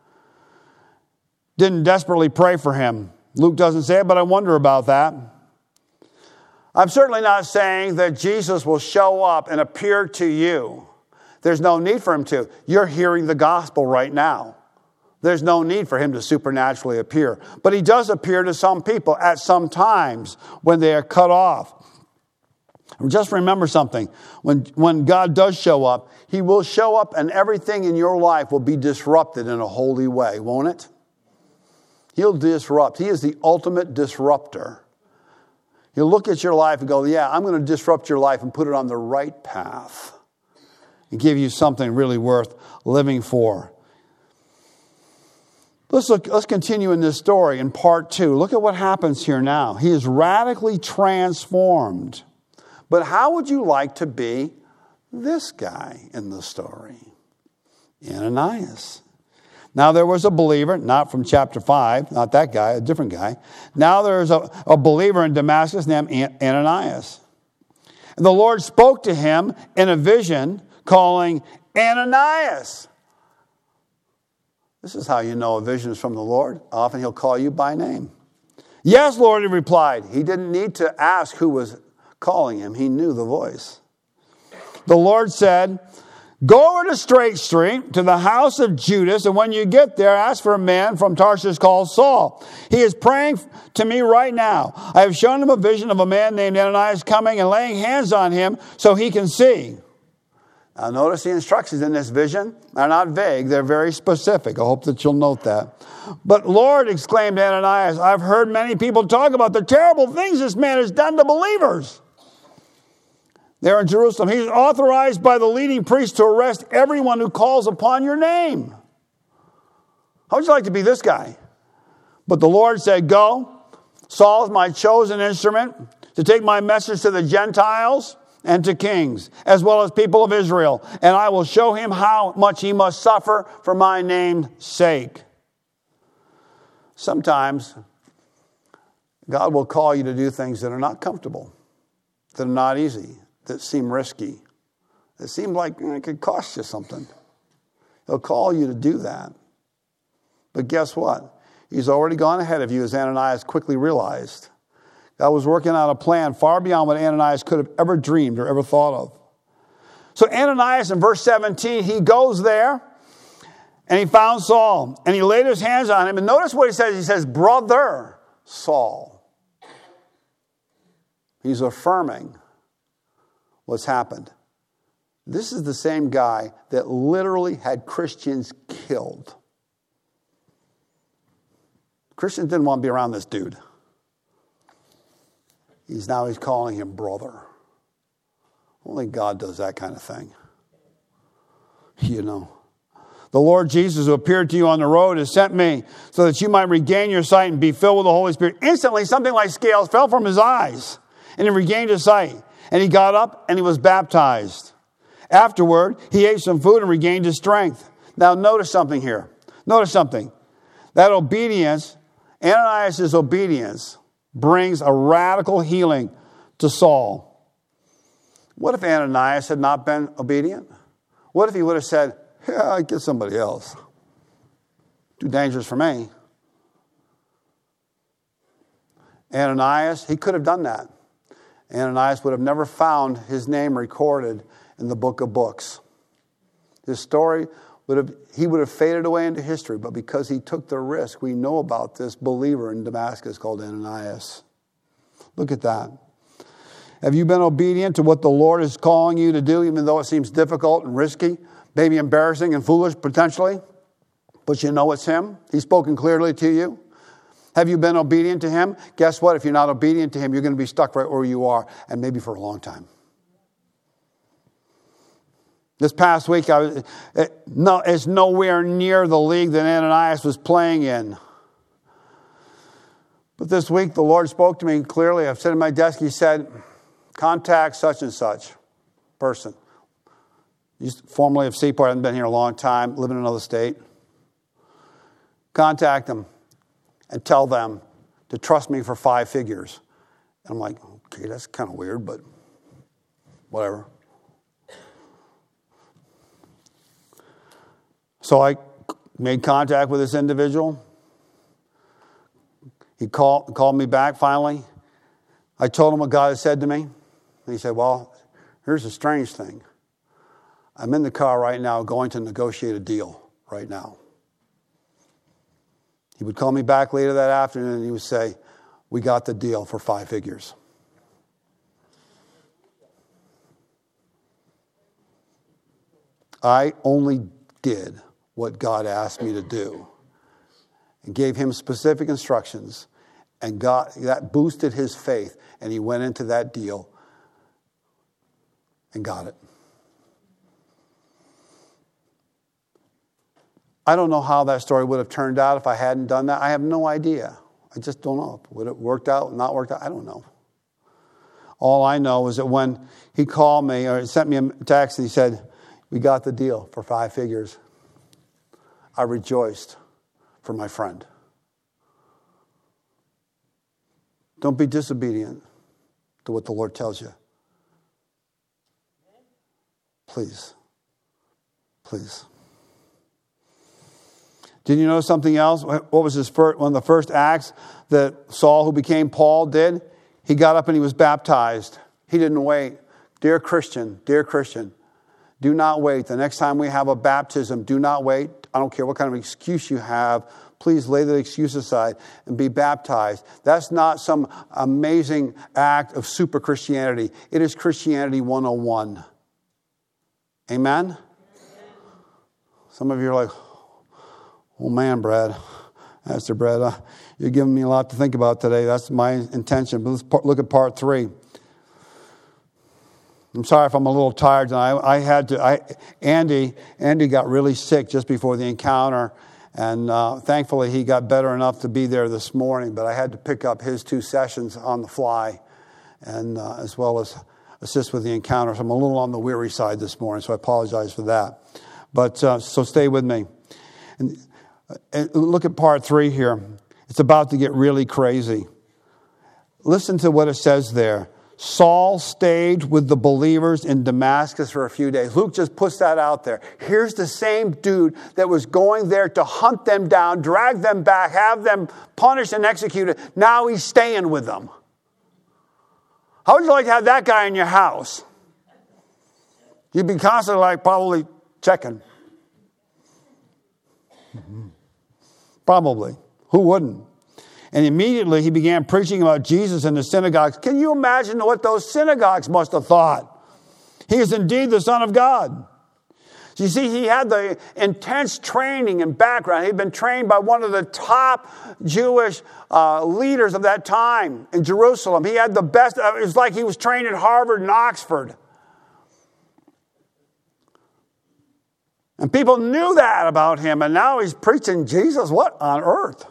didn't desperately pray for him. Luke doesn't say it, but I wonder about that. I'm certainly not saying that Jesus will show up and appear to you. There's no need for him to. You're hearing the gospel right now. There's no need for him to supernaturally appear. But he does appear to some people at some times when they are cut off. Just remember something. When God does show up, he will show up and everything in your life will be disrupted in a holy way, won't it? He'll disrupt. He is the ultimate disruptor. He'll look at your life and go, yeah, I'm going to disrupt your life and put it on the right path and give you something really worth living for. Let's continue in this story in part 2. Look at what happens here now. He is radically transformed. But how would you like to be this guy in the story? Ananias. Now there was a believer, not from chapter 5, not that guy, a different guy. Now there's a believer in Damascus named Ananias. And the Lord spoke to him in a vision, calling, Ananias. This is how you know a vision is from the Lord. Often he'll call you by name. Yes, Lord, he replied. He didn't need to ask who was calling him. He knew the voice. The Lord said, go over to Straight Street to the house of Judas, and when you get there, ask for a man from Tarshish called Saul. He is praying to me right now. I have shown him a vision of a man named Ananias coming and laying hands on him so he can see. Now notice the instructions in this vision are not vague. They're very specific. I hope that you'll note that. But Lord, exclaimed Ananias, I've heard many people talk about the terrible things this man has done to believers. There in Jerusalem, he's authorized by the leading priest to arrest everyone who calls upon your name. How would you like to be this guy? But the Lord said, go. Saul is my chosen instrument to take my message to the Gentiles and to kings, as well as people of Israel. And I will show him how much he must suffer for my name's sake. Sometimes God will call you to do things that are not comfortable, that are not easy, that seem risky, that seem like it could cost you something. He'll call you to do that. But guess what? He's already gone ahead of you, as Ananias quickly realized. God was working on a plan far beyond what Ananias could have ever dreamed or ever thought of. So Ananias, in verse 17, he goes there and he found Saul and he laid his hands on him. And notice what he says. He says, brother Saul. He's affirming what's happened. This is the same guy that literally had Christians killed. Christians didn't want to be around this dude. He's calling him brother. Only God does that kind of thing. You know. The Lord Jesus, who appeared to you on the road, has sent me so that you might regain your sight and be filled with the Holy Spirit. Instantly, something like scales fell from his eyes, and he regained his sight. And he got up and he was baptized. Afterward, he ate some food and regained his strength. Now, notice something here. Notice something. That obedience, Ananias' obedience, brings a radical healing to Saul. What if Ananias had not been obedient? What if he would have said, yeah, get somebody else. Too dangerous for me. Ananias, he could have done that. Ananias would have never found his name recorded in the book of books. His story he would have faded away into history, but because he took the risk, we know about this believer in Damascus called Ananias. Look at that. Have you been obedient to what the Lord is calling you to do, even though it seems difficult and risky, maybe embarrassing and foolish potentially? But you know it's Him. He's spoken clearly to you. Have you been obedient to Him? Guess what? If you're not obedient to Him, you're going to be stuck right where you are, and maybe for a long time. This past week, it's nowhere near the league that Ananias was playing in. But this week, the Lord spoke to me clearly. I've sat at my desk. He said, contact such and such person. He's formerly of Seaport. Hasn't been here a long time. Living in another state. Contact them and tell them to trust me for 5 figures. And I'm like, okay, that's kind of weird, but whatever. So I made contact with this individual. He called me back finally. I told him what God had said to me. And he said, well, here's the strange thing. I'm in the car right now going to negotiate a deal right now. He would call me back later that afternoon and he would say, we got the deal for 5 figures. I only did what God asked me to do and gave him specific instructions, and that boosted his faith, and he went into that deal and got it. I don't know how that story would have turned out if I hadn't done that. I have no idea. I just don't know. Would it worked out, not worked out? I don't know. All I know is that when he called me or sent me a text and he said, we got the deal for 5 figures, I rejoiced for my friend. Don't be disobedient to what the Lord tells you. Please. Please. Did you know something else? What was one of the first acts that Saul, who became Paul, did? He got up and he was baptized. He didn't wait. Dear Christian, do not wait. The next time we have a baptism, do not wait. I don't care what kind of excuse you have. Please lay the excuse aside and be baptized. That's not some amazing act of super Christianity. It is Christianity 101. Amen? Some of you are like, oh man, Brad, Pastor Brad, you're giving me a lot to think about today. That's my intention. But let's look at part 3. I'm sorry if I'm a little tired tonight. Andy got really sick just before the encounter, and thankfully he got better enough to be there this morning. But I had to pick up his 2 sessions on the fly, and as well as assist with the encounter. So I'm a little on the weary side this morning, so I apologize for that. But so stay with me. And look at part 3 here. It's about to get really crazy. Listen to what it says there. Saul stayed with the believers in Damascus for a few days. Luke just puts that out there. Here's the same dude that was going there to hunt them down, drag them back, have them punished and executed. Now he's staying with them. How would you like to have that guy in your house? You'd be constantly probably checking. Probably. Who wouldn't? And immediately he began preaching about Jesus in the synagogues. Can you imagine what those synagogues must have thought? He is indeed the Son of God. You see, he had the intense training and background. He'd been trained by one of the top Jewish leaders of that time in Jerusalem. He had the best. It was like he was trained at Harvard and Oxford. And people knew that about him, and now he's preaching Jesus. What on earth?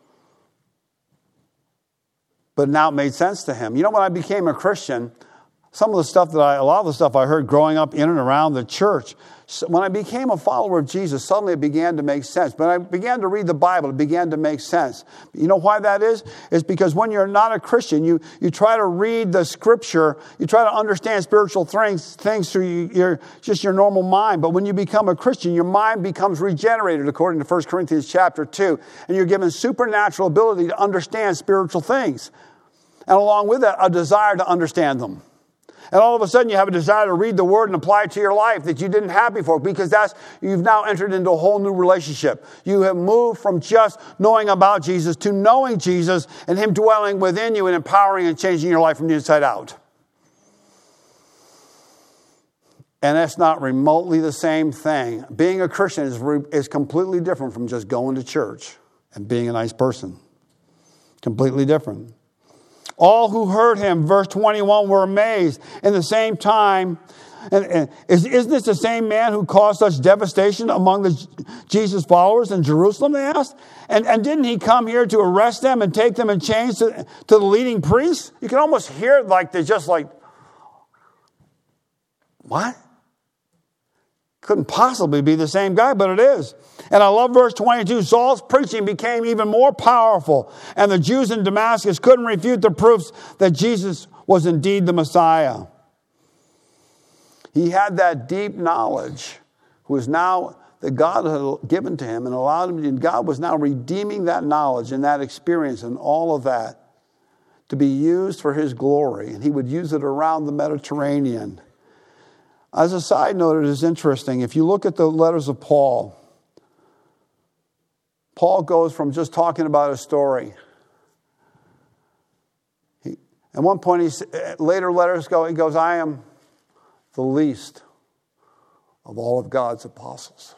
But now it made sense to him. You know, when I became a Christian, a lot of the stuff I heard growing up in and around the church, when I became a follower of Jesus, suddenly it began to make sense. When I began to read the Bible, it began to make sense. You know why that is? It's because when you're not a Christian, you try to read the Scripture, you try to understand spiritual things through your normal mind. But when you become a Christian, your mind becomes regenerated, according to 1 Corinthians chapter 2. And you're given supernatural ability to understand spiritual things. And along with that, a desire to understand them. And all of a sudden you have a desire to read the Word and apply it to your life that you didn't have before, because you've now entered into a whole new relationship. You have moved from just knowing about Jesus to knowing Jesus and Him dwelling within you and empowering and changing your life from the inside out. And that's not remotely the same thing. Being a Christian is completely different from just going to church and being a nice person. Completely different. All who heard him, verse 21, were amazed. In the same time, isn't this the same man who caused such devastation among the Jesus followers in Jerusalem, they asked? And didn't he come here to arrest them and take them in chains to the leading priests? You can almost hear it like they're just like, what? Couldn't possibly be the same guy, but it is. And I love verse 22. Saul's preaching became even more powerful, and the Jews in Damascus couldn't refute the proofs that Jesus was indeed the Messiah. He had that deep knowledge, that God had given to him and allowed him, and God was now redeeming that knowledge and that experience and all of that to be used for His glory. And He would use it around the Mediterranean. As a side note, it is interesting. If you look at the letters of Paul goes from just talking about a story. At one point, later letters he goes, I am the least of all of God's apostles.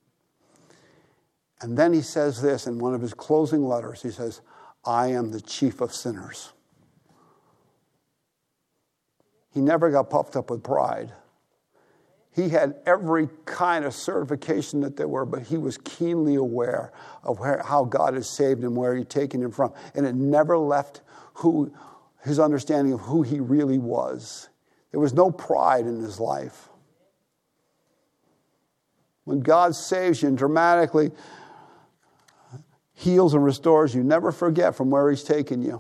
And then he says this in one of his closing letters. He says, I am the chief of sinners. He never got puffed up with pride. He had every kind of certification that there were, but he was keenly aware of how God has saved him, where He's taken him from. And it never left his understanding of who he really was. There was no pride in his life. When God saves you and dramatically heals and restores you, never forget from where He's taken you.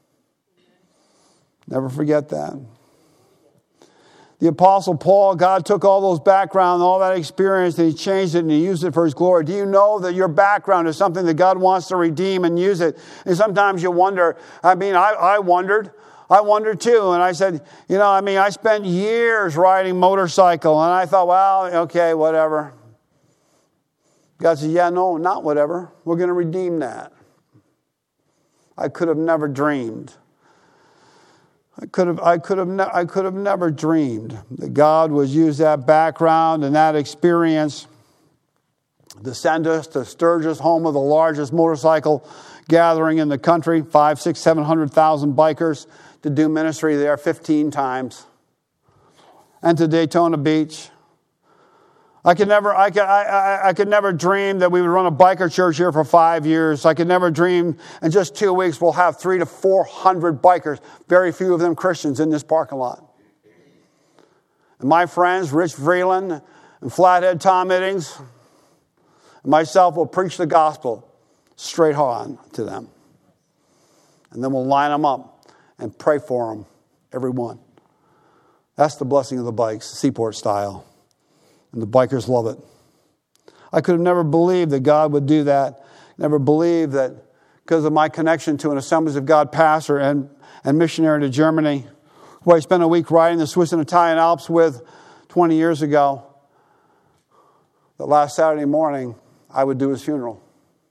Never forget that. The Apostle Paul, God took all those background, all that experience, and He changed it and He used it for His glory. Do you know that your background is something that God wants to redeem and use it? And sometimes you wonder. I wondered. I wondered too. And I said, I spent years riding motorcycle. And I thought, well, okay, whatever. God said, yeah, no, not whatever. We're going to redeem that. I could have never dreamed. I could have never dreamed that God would use that background and that experience to send us to Sturgis, home of the largest motorcycle gathering in the country, 500,000, 600,000, 700,000 bikers, to do ministry there 15 times, and to Daytona Beach. I could never dream that we would run a biker church here for 5 years. I could never dream in just 2 weeks we'll have 300 to 400 bikers, very few of them Christians, in this parking lot. And my friends, Rich Vreeland and Flathead Tom Iddings, and myself will preach the gospel straight on to them. And then we'll line them up and pray for them, every one. That's the blessing of the bikes, Seaport style. And the bikers love it. I could have never believed that God would do that. Never believed that because of my connection to an Assemblies of God pastor and missionary to Germany, who I spent a week riding the Swiss and Italian Alps with 20 years ago, that last Saturday morning I would do his funeral.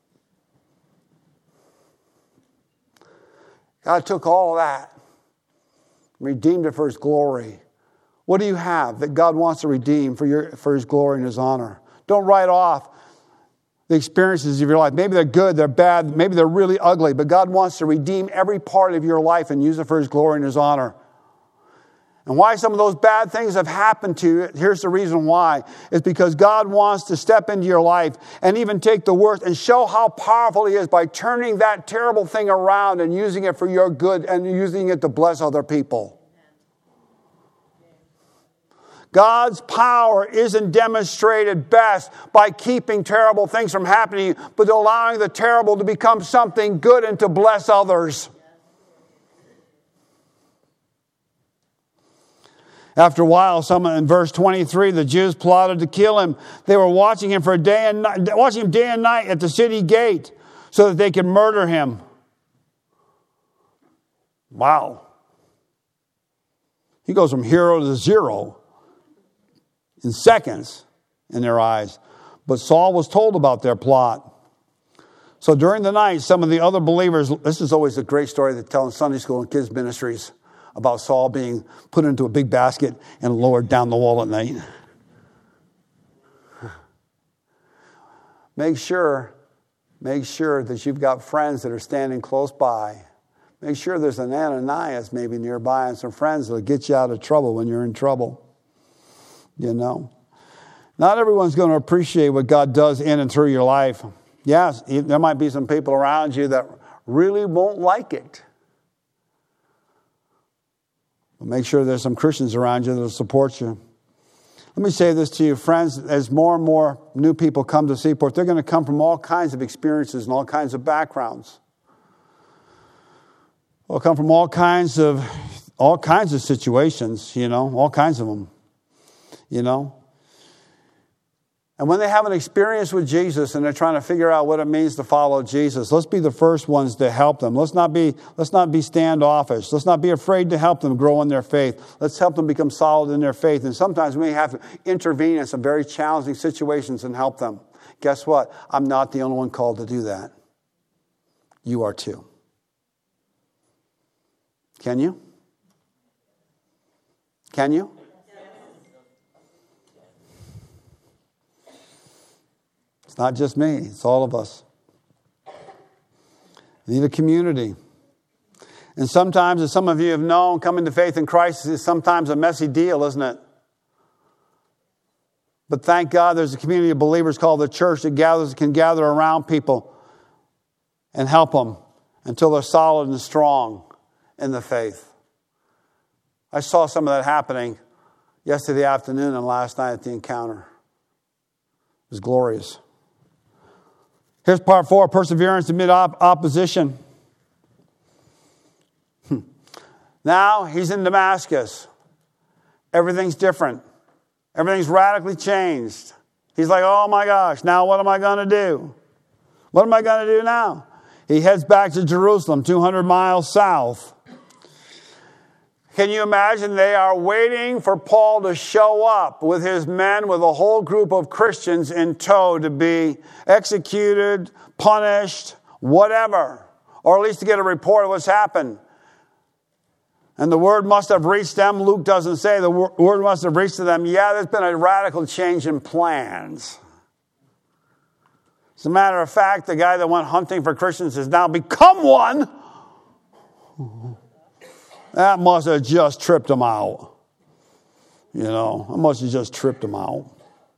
God took all of that, redeemed it for His glory. What do you have that God wants to redeem for His glory and His honor? Don't write off the experiences of your life. Maybe they're good, they're bad, maybe they're really ugly, but God wants to redeem every part of your life and use it for His glory and His honor. And why some of those bad things have happened to you, here's the reason why. It's because God wants to step into your life and even take the worst and show how powerful He is by turning that terrible thing around and using it for your good and using it to bless other people. God's power isn't demonstrated best by keeping terrible things from happening, but allowing the terrible to become something good and to bless others. After a while, in verse 23, the Jews plotted to kill him. They were watching him day and night at the city gate so that they could murder him. Wow. He goes from hero to zero in seconds in their eyes. But Saul was told about their plot. So during the night, some of the other believers, this is always a great story they tell in Sunday school and kids ministries, about Saul being put into a big basket and lowered down the wall at night. Make sure that you've got friends that are standing close by. Make sure there's an Ananias maybe nearby and some friends that will get you out of trouble when you're in trouble. You know. Not everyone's going to appreciate what God does in and through your life. Yes, there might be some people around you that really won't like it. But make sure there's some Christians around you that will support you. Let me say this to you, friends. As more and more new people come to Seaport, they're going to come from all kinds of experiences and all kinds of backgrounds. They'll come from all kinds of situations, all kinds of them, And when they have an experience with Jesus and they're trying to figure out what it means to follow Jesus, let's be the first ones to help them. Let's not be standoffish. Let's not be afraid to help them grow in their faith. Let's help them become solid in their faith. And sometimes we have to intervene in some very challenging situations and help them. Guess what? I'm not the only one called to do that. You are too. Can you? Can you? It's not just me. It's all of us. We need a community. And sometimes, as some of you have known, coming to faith in Christ is sometimes a messy deal, isn't it? But thank God there's a community of believers called the church that can gather around people and help them until they're solid and strong in the faith. I saw some of that happening yesterday afternoon and last night at the encounter. It was glorious. Here's part 4, perseverance amid opposition. Now he's in Damascus. Everything's different. Everything's radically changed. He's like, oh my gosh, now what am I going to do? What am I going to do now? He heads back to Jerusalem, 200 miles south. Can you imagine? They are waiting for Paul to show up with his men, with a whole group of Christians in tow to be executed, punished, whatever. Or at least to get a report of what's happened. And the word must have reached them. Luke doesn't say the word must have reached to them. Yeah, there's been a radical change in plans. As a matter of fact, the guy that went hunting for Christians has now become one. That must have just tripped him out. That must have just tripped him out.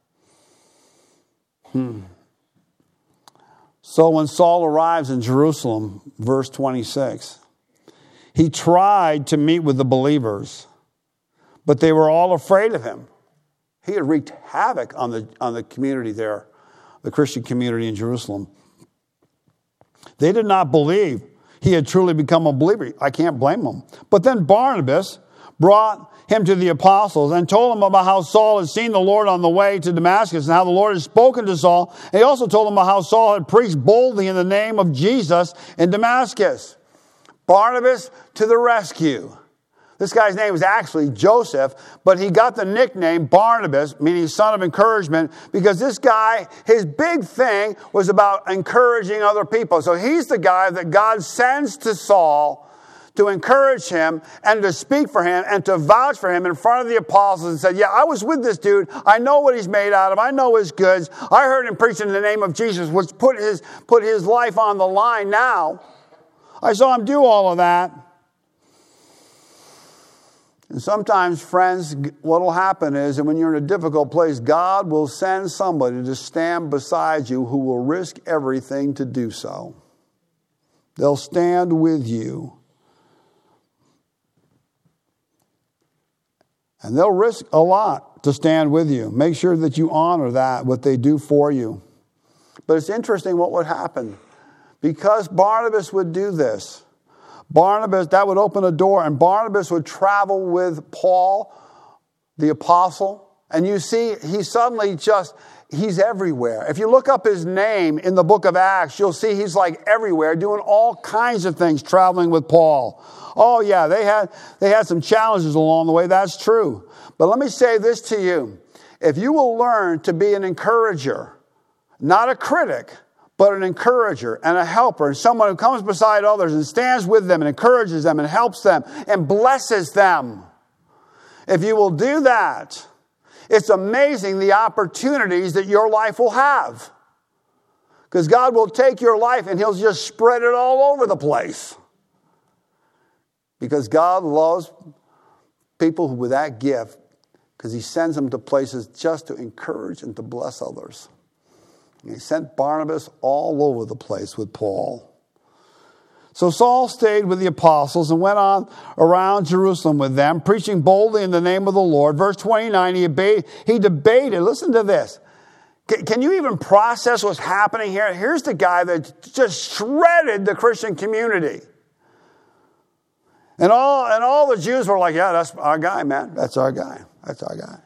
So when Saul arrives in Jerusalem, verse 26, he tried to meet with the believers, but they were all afraid of him. He had wreaked havoc on the community there, the Christian community in Jerusalem. They did not believe he had truly become a believer. I can't blame them. But then Barnabas brought him to the apostles and told them about how Saul had seen the Lord on the way to Damascus and how the Lord had spoken to Saul. And he also told them about how Saul had preached boldly in the name of Jesus in Damascus. Barnabas to the rescue. This guy's name was actually Joseph, but he got the nickname Barnabas, meaning son of encouragement, because this guy, his big thing was about encouraging other people. So he's the guy that God sends to Saul to encourage him and to speak for him and to vouch for him in front of the apostles and said, yeah, I was with this dude. I know what he's made out of. I know his goods. I heard him preaching in the name of Jesus, which put his life on the line now. I saw him do all of that. And sometimes, friends, what will happen is, and when you're in a difficult place, God will send somebody to stand beside you who will risk everything to do so. They'll stand with you. And they'll risk a lot to stand with you. Make sure that you honor that, what they do for you. But it's interesting what would happen. Because Barnabas would do this, that would open a door, and Barnabas would travel with Paul, the apostle. And you see, he's everywhere. If you look up his name in the book of Acts, you'll see he's like everywhere, doing all kinds of things, traveling with Paul. Oh yeah, they had some challenges along the way, that's true. But let me say this to you. If you will learn to be an encourager, not a critic, but an encourager and a helper, and someone who comes beside others and stands with them and encourages them and helps them and blesses them. If you will do that, it's amazing the opportunities that your life will have. Because God will take your life and He'll just spread it all over the place. Because God loves people with that gift, because He sends them to places just to encourage and to bless others. And He sent Barnabas all over the place with Paul. So Saul stayed with the apostles and went on around Jerusalem with them, preaching boldly in the name of the Lord. Verse 29, he debated. Listen to this. Can you even process what's happening here? Here's the guy that just shredded the Christian community. And all the Jews were like, yeah, that's our guy, man. That's our guy. That's our guy.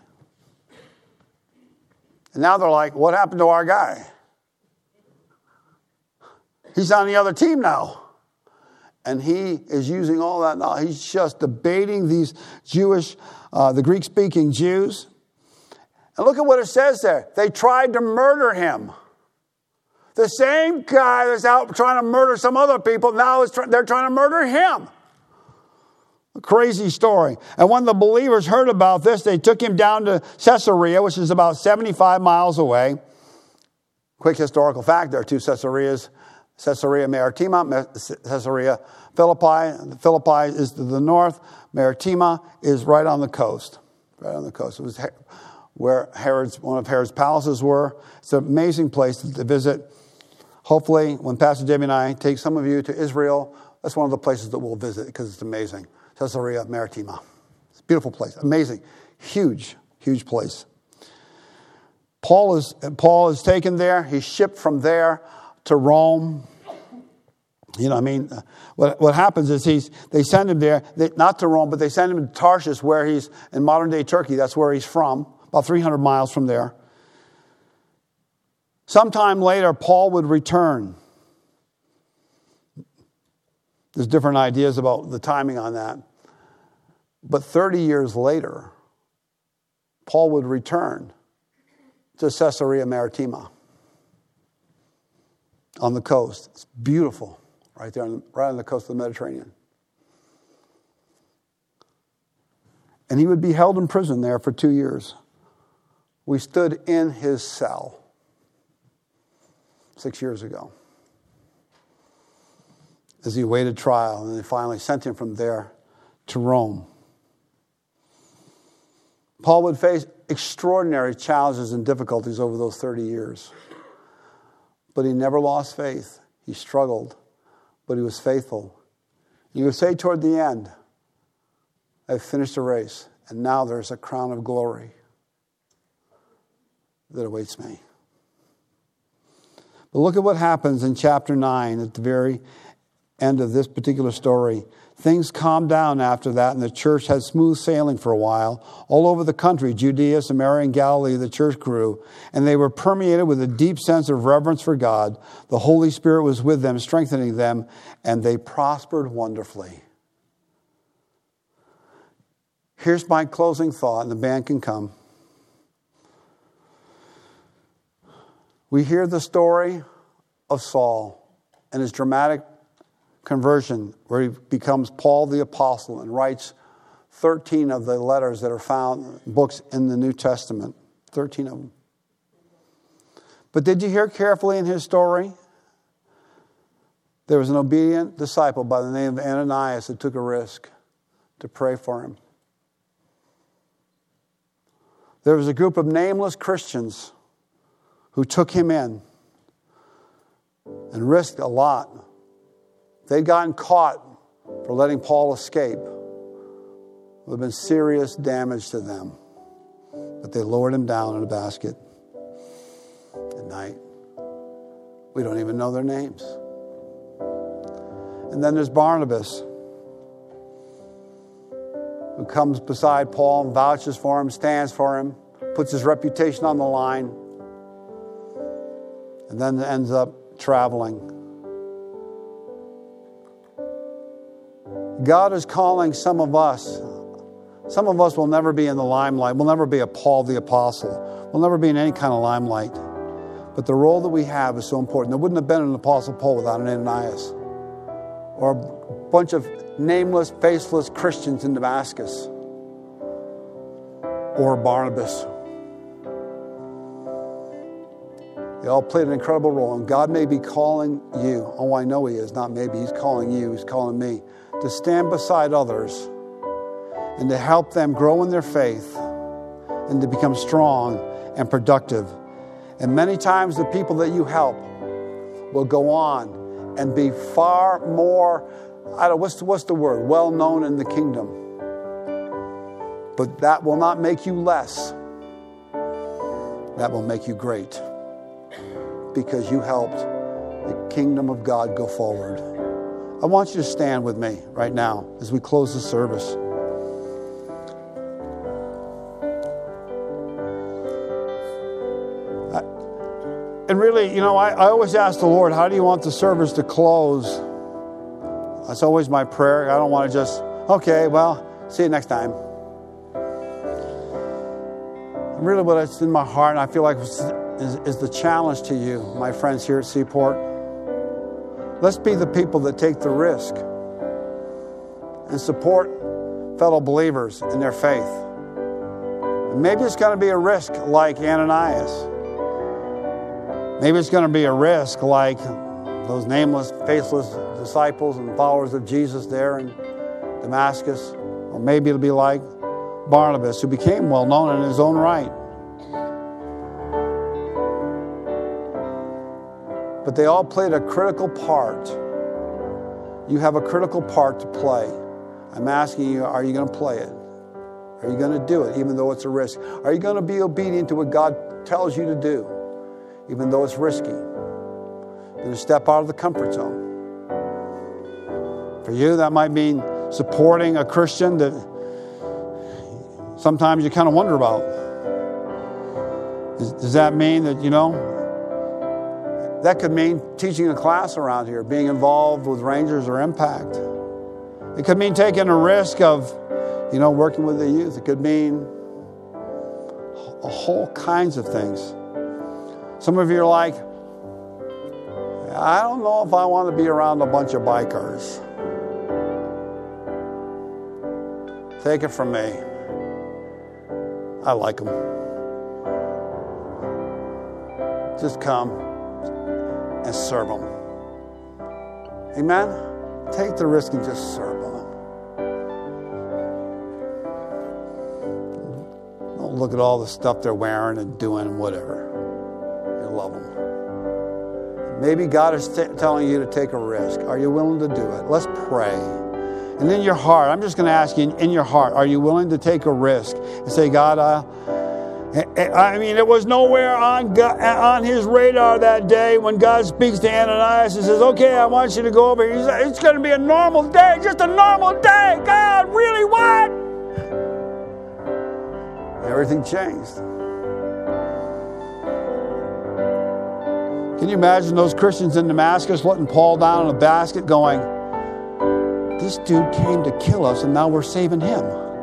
And now they're like, what happened to our guy? He's on the other team now. And he is using all that knowledge. He's just debating these Jewish, the Greek-speaking Jews. And look at what it says there. They tried to murder him. The same guy that's out trying to murder some other people, now they're trying to murder him. A crazy story. And when the believers heard about this, they took him down to Caesarea, which is about 75 miles away. Quick historical fact, there are two Caesareas. Caesarea Maritima, Caesarea Philippi. Philippi is to the north. Maritima is right on the coast. Right on the coast. It was where one of Herod's palaces were. It's an amazing place to visit. Hopefully, when Pastor Debbie and I take some of you to Israel, that's one of the places that we'll visit because it's amazing. Caesarea Maritima. It's a beautiful place. Amazing. Huge, huge place. Paul is taken there. He's shipped from there to Rome. You know, I mean, what happens is they send him there, not to Rome, but they send him to Tarshish, where he's in modern-day Turkey. That's where he's from, about 300 miles from there. Sometime later, Paul would return. There's different ideas about the timing on that. But 30 years later, Paul would return to Caesarea Maritima on the coast. It's beautiful, right there, right on the coast of the Mediterranean. And he would be held in prison there for 2 years. We stood in his cell 6 years ago as he awaited trial, and they finally sent him from there to Rome. Paul would face extraordinary challenges and difficulties over those 30 years. But he never lost faith. He struggled, but he was faithful. He would say toward the end, I've finished the race, and now there's a crown of glory that awaits me. But look at what happens in chapter 9 at the very end of this particular story. Things calmed down after that, and the church had smooth sailing for a while. All over the country, Judea, Samaria, and Galilee, the church grew, and they were permeated with a deep sense of reverence for God. The Holy Spirit was with them, strengthening them, and they prospered wonderfully. Here's my closing thought, and the band can come. We hear the story of Saul and his dramatic conversion, where he becomes Paul the Apostle and writes 13 of the letters that are found, books in the New Testament. 13 of them. But did you hear carefully in his story? There was an obedient disciple by the name of Ananias that took a risk to pray for him. There was a group of nameless Christians who took him in and risked a lot. They'd gotten caught for letting Paul escape. It would have been serious damage to them. But they lowered him down in a basket at night. We don't even know their names. And then there's Barnabas, who comes beside Paul and vouches for him, stands for him, puts his reputation on the line, and then ends up traveling. God is calling some of us. Some of us will never be in the limelight. We'll never be a Paul the Apostle. We'll never be in any kind of limelight. But the role that we have is so important. There wouldn't have been an Apostle Paul without an Ananias, or a bunch of nameless, faceless Christians in Damascus, or Barnabas. They all played an incredible role, and God may be calling you. Oh, I know He is. Not maybe. He's calling you. He's calling me to stand beside others and to help them grow in their faith and to become strong and productive. And many times the people that you help will go on and be far more, what's the word? Well known in the kingdom. But that will not make you less. That will make you great. Because you helped the kingdom of God go forward. I want you to stand with me right now as we close the service. And really, I always ask the Lord, how do you want the service to close? That's always my prayer. I don't want to just, okay, well, see you next time. Really what's in my heart, and I feel like is the challenge to you, my friends here at Seaport. Let's be the people that take the risk and support fellow believers in their faith. And maybe it's going to be a risk like Ananias. Maybe it's going to be a risk like those nameless, faceless disciples and followers of Jesus there in Damascus. Or maybe it'll be like Barnabas, who became well known in his own right. But they all played a critical part. You have a critical part to play. I'm asking you, are you going to play it? Are you going to do it, even though it's a risk? Are you going to be obedient to what God tells you to do, even though it's risky? You're going to step out of the comfort zone. For you, that might mean supporting a Christian that sometimes you kind of wonder about. Does that mean that, that could mean teaching a class around here, being involved with Rangers or Impact. It could mean taking a risk of, working with the youth. It could mean a whole kinds of things. Some of you are like, I don't know if I want to be around a bunch of bikers. Take it from me. I like them. Just come and serve them. Amen? Take the risk and just serve them. Don't look at all the stuff they're wearing and doing and whatever. You love them. Maybe God is telling you to take a risk. Are you willing to do it? Let's pray. And in your heart, I'm just going to ask you, in your heart, are you willing to take a risk and say, God, it was nowhere on his radar that day when God speaks to Ananias and says, okay, I want you to go over here. He said, it's going to be a normal day, just a normal day. God, really, what? Everything changed. Can you imagine those Christians in Damascus letting Paul down in a basket going, this dude came to kill us and now we're saving him.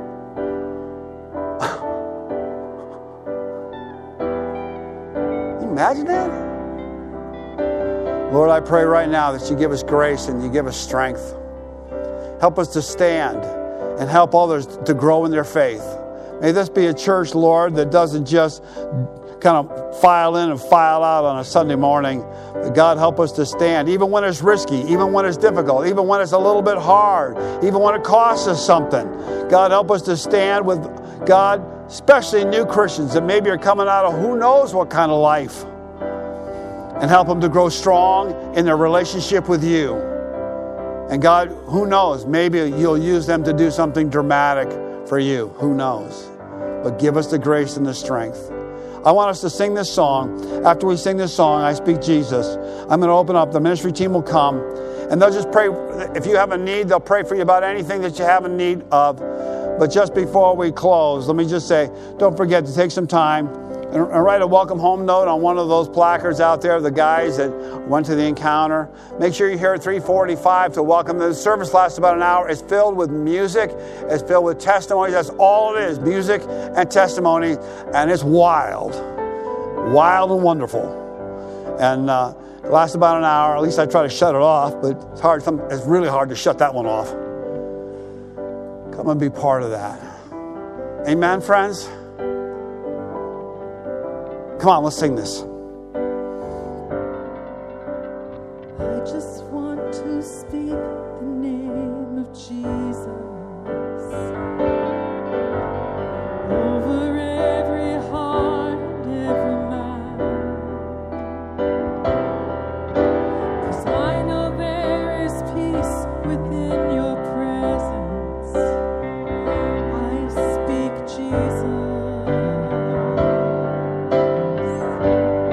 Imagine that. Lord, I pray right now that you give us grace and you give us strength. Help us to stand and help others to grow in their faith. May this be a church, Lord, that doesn't just kind of file in and file out on a Sunday morning. But God, help us to stand, even when it's risky, even when it's difficult, even when it's a little bit hard, even when it costs us something. God, help us to stand with God, especially new Christians that maybe are coming out of who knows what kind of life, and help them to grow strong in their relationship with you. And God, who knows, maybe you'll use them to do something dramatic for you. Who knows? but give us the grace and the strength. I want us to sing this song. After we sing this song, I Speak Jesus, I'm going to open up. The ministry team will come, and they'll just pray. If you have a need, they'll pray for you about anything that you have a need of. But just before we close, let me just say, don't forget to take some time and write a welcome home note on one of those placards out there, the guys that went to the encounter. Make sure you're here at 3:45 to welcome them. The service lasts about an hour. It's filled with music. It's filled with testimonies. That's all it is, music and testimony. And it's wild. Wild and wonderful. And it lasts about an hour. At least I try to shut it off, but it's hard. It's really hard to shut that one off. Come and be part of that. Amen, friends? Come on, let's sing this. I just want to speak the name of Jesus over every heart and every mind. 'Cause I know there is peace within your presence. I speak Jesus.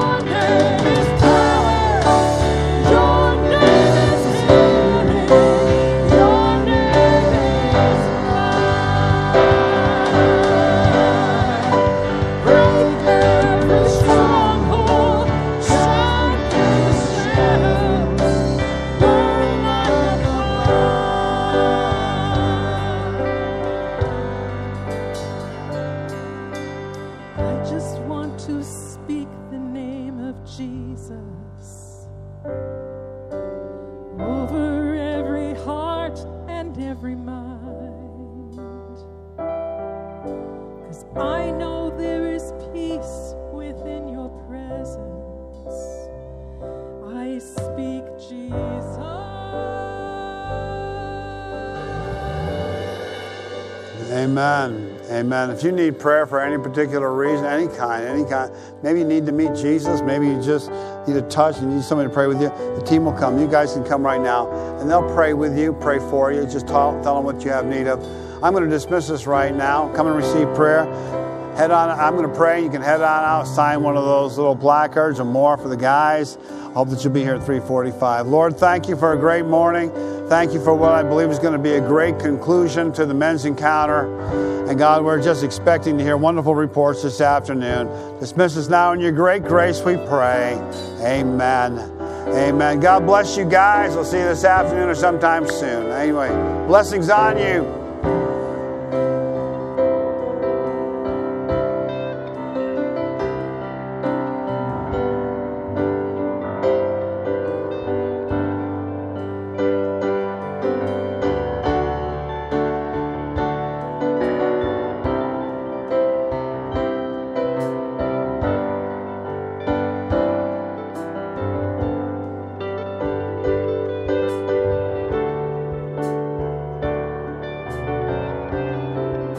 Amen. Amen. If you need prayer for any particular reason, any kind, maybe you need to meet Jesus, maybe you just need a touch, you need somebody to pray with you, the team will come. You guys can come right now, and they'll pray with you, pray for you. Just tell them what you have need of. I'm going to dismiss us right now. Come and receive prayer. Head on. I'm going to pray. You can head on out, sign one of those little placards or more for the guys. I hope that you'll be here at 3:45. Lord, thank you for a great morning. Thank you for what I believe is going to be a great conclusion to the men's encounter. And God, we're just expecting to hear wonderful reports this afternoon. Dismiss us now in your great grace, we pray. Amen. Amen. God bless you guys. We'll see you this afternoon or sometime soon. Anyway, blessings on you.